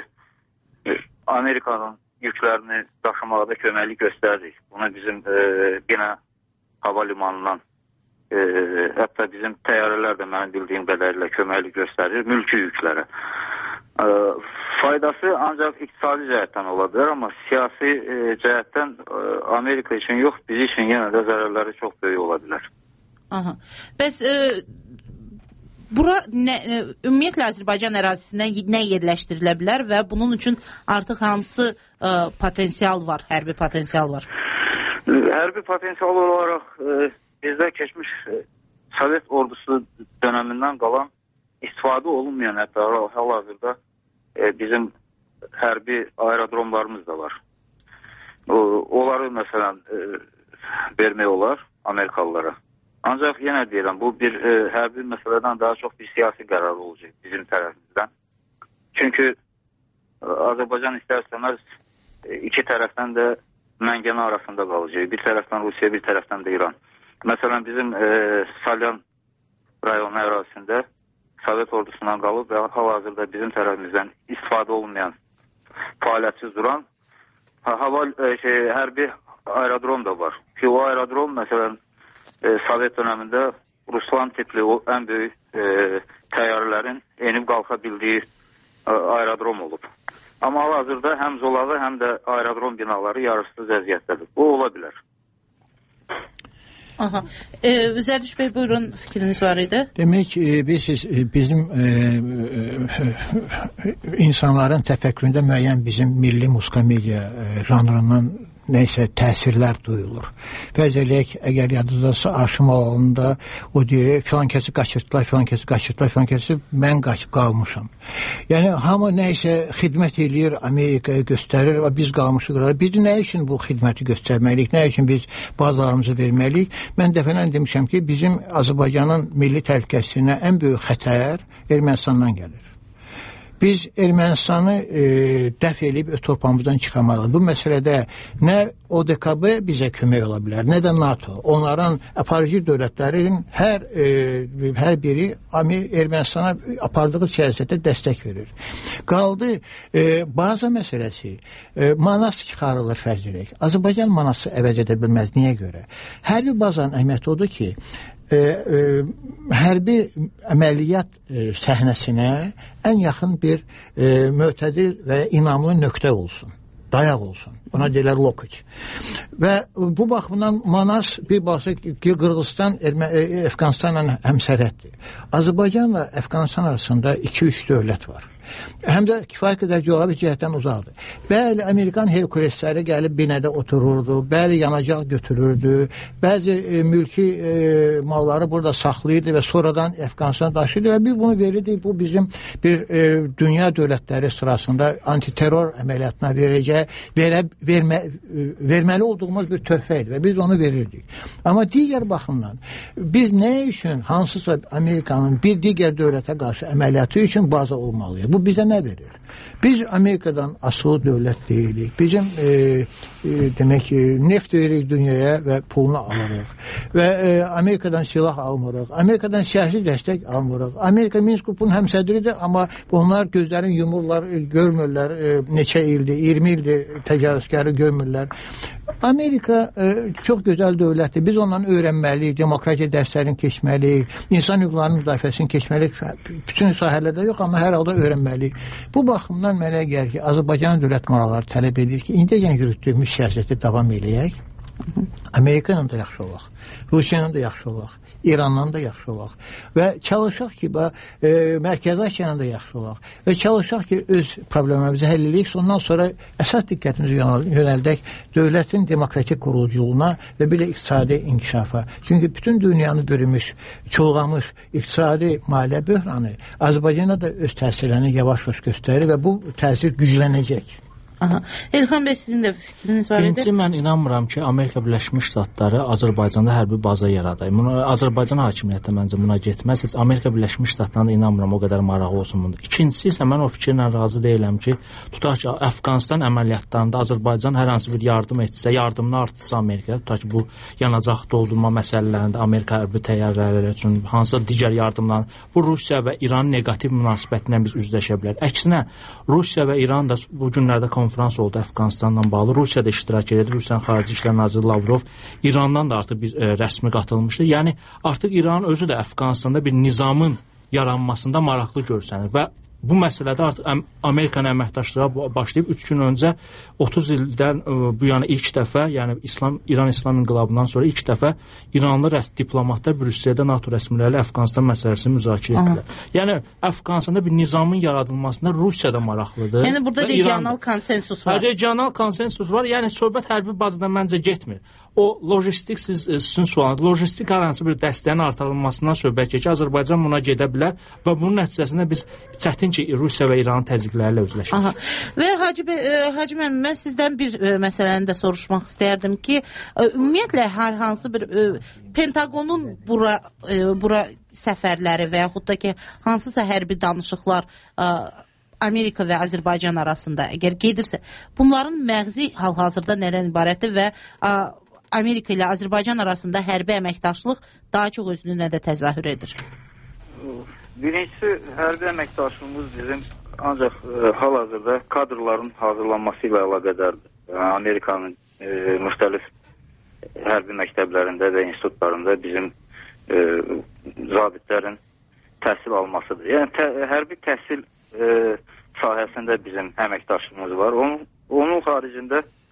Amerikanın yüklərini daşımaqda köməklik göstərdik. Buna bizim e, Bina hava limanından E, hətta bizim təyyarələr də mənim bildiyim qədərilə köməklik göstərir mülki yüklərə. E, faydası ancaq iqtisadi cəhətdən ola bilər, amma siyasi e, cəhətdən e, Amerika üçün yox, biz üçün yenə də zərərləri çox böyük ola bilər. Aha. Bəs e, bura nə, e, ümumiyyətlə Azərbaycan ərazisindən nə yerləşdirilə bilər və bunun üçün artıq hansı e, potensial var, hərbi potensial var? E, hərbi potensial olaraq e, bizdə keçmiş e, Sovet ordusu dönəmindən qalan istifadə olunmayan hətta hal-hazırda e, bizim hərbi aerodromlarımız da var. O, onları məsələn e, vermək olar Amerikalılara. Ancaq yenə deyirəm, bu bir e, hərbi məsələdən daha çox bir siyasi qərar olacaq bizim tərəfimizdən. Çünki e, Azərbaycan istər-istəməz e, iki tərəfdən də məngənə arasında qalacaq. Bir tərəfdən Rusiya, bir tərəfdən də İran. Məsələn, bizim e, Salyan rayonu ərazisində Sovet ordusundan qalıb və hal-hazırda bizim tərəfimizdən istifadə olunmayan, fəaliyyətsiz duran hava e, şey, hərbi aerodrom da var. Ki o aerodrom, məsələn, e, Sovet dönəmində Ruslan tipli o ən böyük e, təyyarələrin enib qalxa bildiyi e, aerodrom olub. Amma hal-hazırda həm zolağı, həm də aerodrom binaları yarısız vəziyyətdədir. Bu ola bilər. Aha. E, Zərdüş bəy, buyurun, fikriniz var idi. Demək, e, biz, bizim e, e, insanların təfəkküründə müəyyən bizim milli muskamedia e, janrından neysə təsirlər duyulur. Fərz eləyək, əgər yadınızdasa Aşım alanında o deyir, filan kəsi qaçırtdılar, filan kəsi qaçırtdılar, filan kəsi mən qaçıb qalmışam. Yəni, hamı neysə xidmət eləyir, Amerikaya göstərir və biz qalmışıq. Biz nə üçün bu xidməti göstərməliyik, nə üçün biz bazılarımızı verməliyik? Mən dəfələn demişəm ki, bizim Azərbaycanın milli təhlükəsizliyinə ən böyük xətər Ermənistandan gəlir. Biz Ermənistanı e, dəf eləyib torpağımızdan çıxamalıyıq. Bu məsələdə nə O D K B bizə kömək ola bilər, nə də NATO. Onların aparıcı dövlətlərin hər, e, hər biri Ermənistana apardığı siyasətə dəstək verir. Qaldı e, baza məsələsi. E, manas çıxarılır fərz edək. Azərbaycan manası əvəz edə bilməz. Niyə görə? Hərbi bazanın əhəmiyyəti odur ki, E, e, hərbi əməliyyat e, səhnəsinə ən yaxın bir e, mötədil və inamlı nöqtə olsun, dayaq olsun. Ona deyirlər lokuç. Və bu baxımdan Manas bir baxsa ki, Qırğızstan Əfqanistanla həmsərhəddir. Azərbaycanla Əfqanistan arasında iki üç dövlət var. Həm də kifayət qədər coğrafi cəhətdən uzaqdır. Bəli, Amerikan Herkulesləri gəlib binədə otururdu, bəli, yanacaq götürürdü, bəzi e, mülki e, malları burada saxlayırdı və sonradan Əfqanistan daşıyırdı və biz bunu verirdik. Bu bizim bir e, dünya dövlətləri sırasında antiterror əməliyyatına verəcək, verə, vermə, e, verməli olduğumuz bir töhfə idi və biz onu verirdik. Amma digər baxımdan biz nə üçün hansısa Amerikanın bir digər dövlətə qarşı əməliyyatı üçün baza olmalıyıq? Bu bizə nə verir? Biz Amerikadan asılı dövlət deyilik. Bizim e, e, demək ki, neft veririk dünyaya və pulunu alırıq. Və e, Amerikadan silah almırıq. Amerikadan siyasi dəstək almırıq. Amerika Minsk qrupunun həmsədridir, amma onlar gözlərini yumurlar, görmürlər. E, neçə ildir, iyirmi ildir təcavüzkarı görmürlər. Amerika e, çox gözəl dövlətdir. Biz ondan öyrənməliyik, demokratiya dərslərini keçməliyik, insan hüquqlarının müdafiəsini keçməliyik. Bütün sahələrdə yox, amma hər halda öyrənməliyik. Bu baxımdan mənə gəlir ki, Azərbaycan dövlət maraqları tələb edir ki, indiyən yürütdüyümüz siyasəti davam eləyək. Amerika ilə də yaxşı olaq, Rusiya ilə də yaxşı olaq, İranla da yaxşı olaq və çalışaq ki, e, Mərkəzi Asiya ilə də yaxşı olaq və çalışaq ki, öz problemimizi həll edək, ondan sonra əsas diqqətimizi yönəldək dövlətin demokratik quruculuğuna və bir də iqtisadi inkişafa. Çünki bütün dünyanı bürümüş, çulğamış iqtisadi maliyyə böhranı Azərbaycana da öz təsirlərini yavaş-yavaş göstərir və bu təsir güclənəcək. Aha. Elxan bəy, sizin də fikriniz var idi? Birincisi, mən inanmıram ki, Amerika Birləşmiş Ştatları Azərbaycanda hərbi baza yaradayım. Azərbaycan hakimiyyəti məncə buna getməz. Heç Amerika Birləşmiş Ştatlarına inanmıram, o qədər marağı olsun bunda. İkincisi isə mən o fikirlə razı deyiləm ki, tutaq ki, Əfqanistan əməliyyatlarında Azərbaycan hər hansı bir yardım etsə, yardımını artırsa Amerika, tutaq ki, bu yanacaq doldurma məsələlərində Amerika hərbi təyyarələri üçün hansısa digər yardımlar, bu Rusiya və İranın neqativ münasibətindən biz üzləşə bilər. Əksinə, Rusiya və İran da bu günlərdə konferans oldu Əfqanistanla bağlı. Rusiya da iştirak edir. Rusiyanın Xarici İşlər Naziri Lavrov İrandan da artıq bir e, rəsmi qatılmışdı. Yəni artıq İranın özü də Əfqanistanda bir nizamın yaranmasında maraqlı görsənir və bu məsələdə artıq Amerikanın əməkdaşlığa başlayıb üç gün öncə otuz ildən bu yana ilk dəfə, yəni İslam İran İslam inqilabından sonra ilk dəfə İranlı diplomatlar Brüsseldə NATO rəsmiləri ilə Əfqanistan məsələsini müzakirə etdilər. Yəni Əfqanistanda bir nizamın yaradılmasında Rusiya da maraqlıdır. Yəni burada regional konsensus var. Regional konsensus var. Yəni söhbət hərbi bazadan məncə getmir. O lojistik siz sizin sualınız, lojistik hər hansı bir dəstəyin artırılmasından söhbət gedir ki, Azərbaycan buna gedə bilər və bunun nəticəsində biz çətin ki, Rusiya və İranın təzyiqləri ilə üzləşirik. Və Hacı bəy, Hacı müəllim, mən sizdən bir e, məsələni də soruşmaq istərdim ki, e, ümumiyyətlə hər hansı bir e, Pentagonun bura e, bura səfərləri və yaxud da ki, hansısa hərbi danışıqlar e, Amerika və Azərbaycan arasında əgər gedirsə, bunların məğzi hal-hazırda nədən ibarətdir və e, Amerika ilə Azərbaycan arasında hərbi əməkdaşlıq daha çox özünü nədə təzahür edir? Birincisi, hərbi əməkdaşlığımız bizim ancaq e, hal-hazırda kadrların hazırlanması ilə əlaqədardır. Yəni, Amerikanın e, müxtəlif hərbi məktəblərində və institutlarında bizim e, zabitlərin təhsil almasıdır. Yəni, tə, hərbi təhsil e, sahəsində bizim əməkdaşlığımız var. Onun, onun xaricində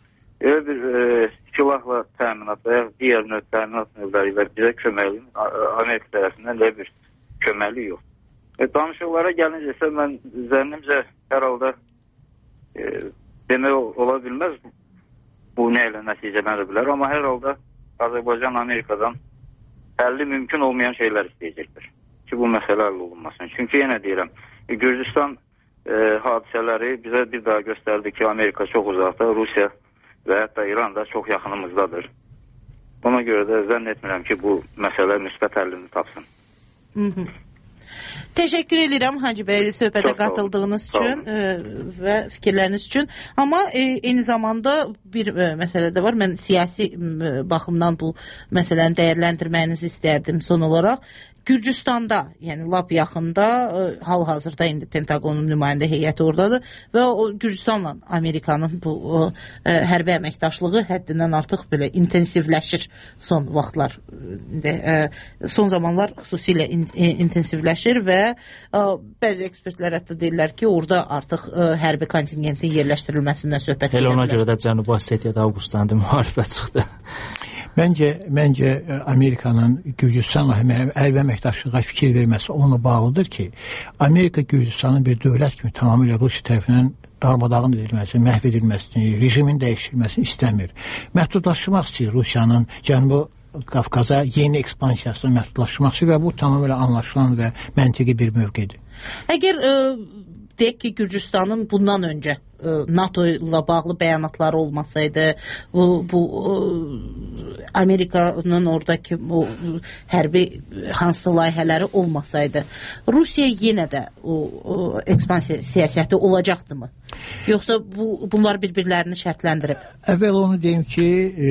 elə bir e, silahla təminat və ya digər növ təminat növləri ilə bizə köməkli, Amerika tərəfindən də bir köməkli yox. E, danışıqlara gəlincə isə mən zənnimcə hər halda e, demək ola bilməz bu nə ilə nəticələnə bilər, amma hər halda Azərbaycan Amerikadan həlli mümkün olmayan şeylər istəyəcəkdir ki, bu məsələ həll olunmasın. Çünki yenə deyirəm, Gürcüstan e, hadisələri bizə bir daha göstərdi ki, Amerika çox uzaqda, Rusiya və hətta İran da çox yaxınımızdadır. Ona görə də zənn etmirəm ki, bu məsələ müsbət həllini tapsın. Hı -hı. Təşəkkür edirəm Hacı bəy söhbətə qatıldığınız üçün e, və fikirləriniz üçün. Amma e, eyni zamanda bir e, məsələ də var. Mən siyasi e, baxımdan bu məsələni dəyərləndirməyinizi istərdim son olaraq. Gürcüstanda, yəni lap yaxında, e, hal-hazırda indi Pentagonun nümayəndə heyəti oradadır və o Gürcüstanla Amerikanın bu o, e, hərbi əməkdaşlığı həddindən artıq belə intensivləşir son vaxtlar. E, e, son zamanlar xüsusilə in, e, intensivləşir və e, bəzi ekspertlər hətta deyirlər ki, orada artıq e, hərbi kontingentin yerləşdirilməsindən söhbət edirlər. Elə ona görə də Cənubi Osetiyada Avqustanda müharibə çıxdı. Məncə, məncə Amerikanın Gürcüstanla hərbi əməkdaşlığa fikir verməsi ona bağlıdır ki, Amerika Gürcüstanın bir dövlət kimi tamamilə Rusiya tərəfindən darmadağın edilməsini, məhv edilməsini, rejimin dəyişdirilməsini istəmir. Məhdudlaşdırmaq istəyir Rusiyanın Cənubi Qafqaza yeni ekspansiyasını məhdudlaşdırmaq istəyir və bu tamamilə anlaşılan və məntiqi bir mövqedir. Əgər e, deyək ki, Gürcüstanın bundan öncə NATO ilə bağlı bəyanatları olmasaydı, bu, bu Amerikanın oradakı bu hərbi hansı layihələri olmasaydı, Rusiya yenə də o, o ekspansiya siyasəti olacaqdımı? Yoxsa bu, bunlar bir-birlərini şərtləndirib? Əvvəl onu deyim ki, e,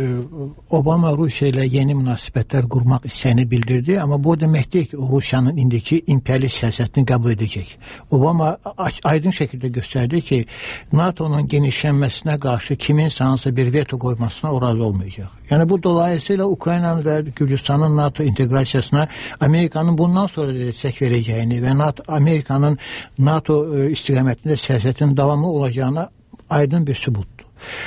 Obama Rusiya ilə yeni münasibətlər qurmaq istəyini bildirdi, amma bu demək deyil ki, o Rusiyanın indiki imperialist siyasətini qəbul edəcək. Obama aydın şəkildə göstərdi ki, NATO'nun genişlənməsinə qarşı kiminsə hansısa bir veto qoymasına o razı olmayacaq. Yəni bu dolayısıyla Ukraynanın və Gürcüstanın NATO inteqrasiyasına Amerikanın bundan sonra dəstək verəcəyini və NATO, Amerikanın NATO istiqamətində siyasətin davamlı olacağına aydın bir sübutdur.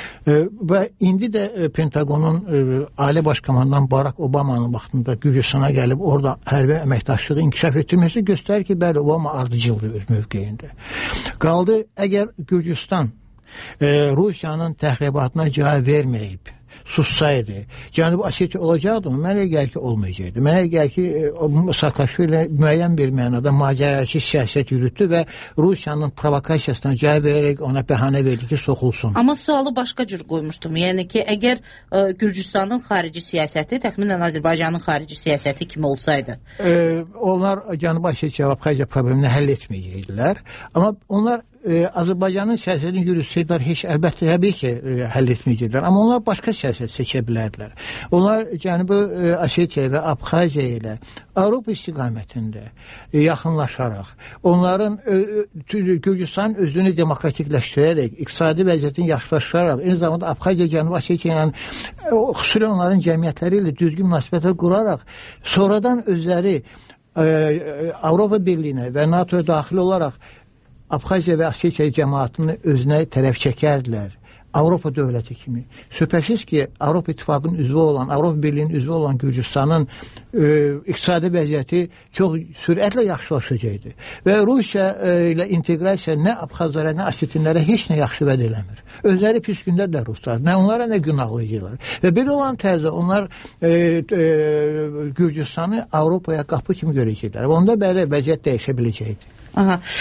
Və indi də Pentagonun Ali Başkomandan Barack Obama'nın vaxtında Gürcüstana gəlib orada hərbi əməkdaşlığı inkişaf etdirməsi göstərir ki, bəli, Obama ardıcıldır öz mövqeyində. Qaldı, əgər Gürcüstan e, Rusiyanın təxribatına cavab verməyib, sussaydı, Cənubi Osetiya olacaqdı mı? Mənə gəlir ki, olmayacaqdı. Mənə gəlir ki, Saakashvili müəyyən bir mənada macəraçı siyasət yürütdü və Rusiyanın provokasiyasına cavab verərək ona bəhanə verdi ki, soxulsun. Amma sualı başqa cür qoymuşdum. Yəni ki, əgər ə, Gürcüstanın xarici siyasəti təxminən Azərbaycanın xarici siyasəti kimi olsaydı? E, onlar Cənubi Osetiya və Abxaziya problemini həll etməyəcəkdilər. Amma onlar e, Azərbaycanın siyasətini yürütsəydilər, heç əlbəttə təbii ki, e, həll etməyəcəklər. Amma onlar başqa siyasət seçə bilərdilər. Onlar Cənubi e, Osetiya və Abxaziya ilə Avropa istiqamətində e, yaxınlaşaraq, onların e, Gürcüstanın özünü demokratikləşdirərək, iqtisadi vəziyyətini yaxşılaşdıraraq, eyni zamanda Abxaziya, Cənubi Osetiya ilə xüsusilə onların cəmiyyətləri ilə düzgün münasibətlər quraraq, sonradan özləri e, Avropa Birliyinə və NATOya daxil olaraq Abxaziya və Osetiya cəmaatını özünə tərəf çəkərdilər. Avropa dövləti kimi. Şübhəsiz ki, Avropa İttifaqının üzvü olan, Avropa Birliyinin üzvü olan Gürcüstanın e, iqtisadi vəziyyəti çox sürətlə yaxşılaşacaqdı. Və Rusiya e, ilə inteqrasiya nə Abxazlara, nə Osetinlərə heç nə yaxşı vəd eləmir. Özləri pis gündədirlər Ruslar. Nə onlara, nə günahlayıcılar. Və belə olan tərzdə onlar e, e, Gürcüstanı Avropaya qapı kimi görəcəklər. Onda belə vəziyyət dəyişə biləcəkdir. Aha.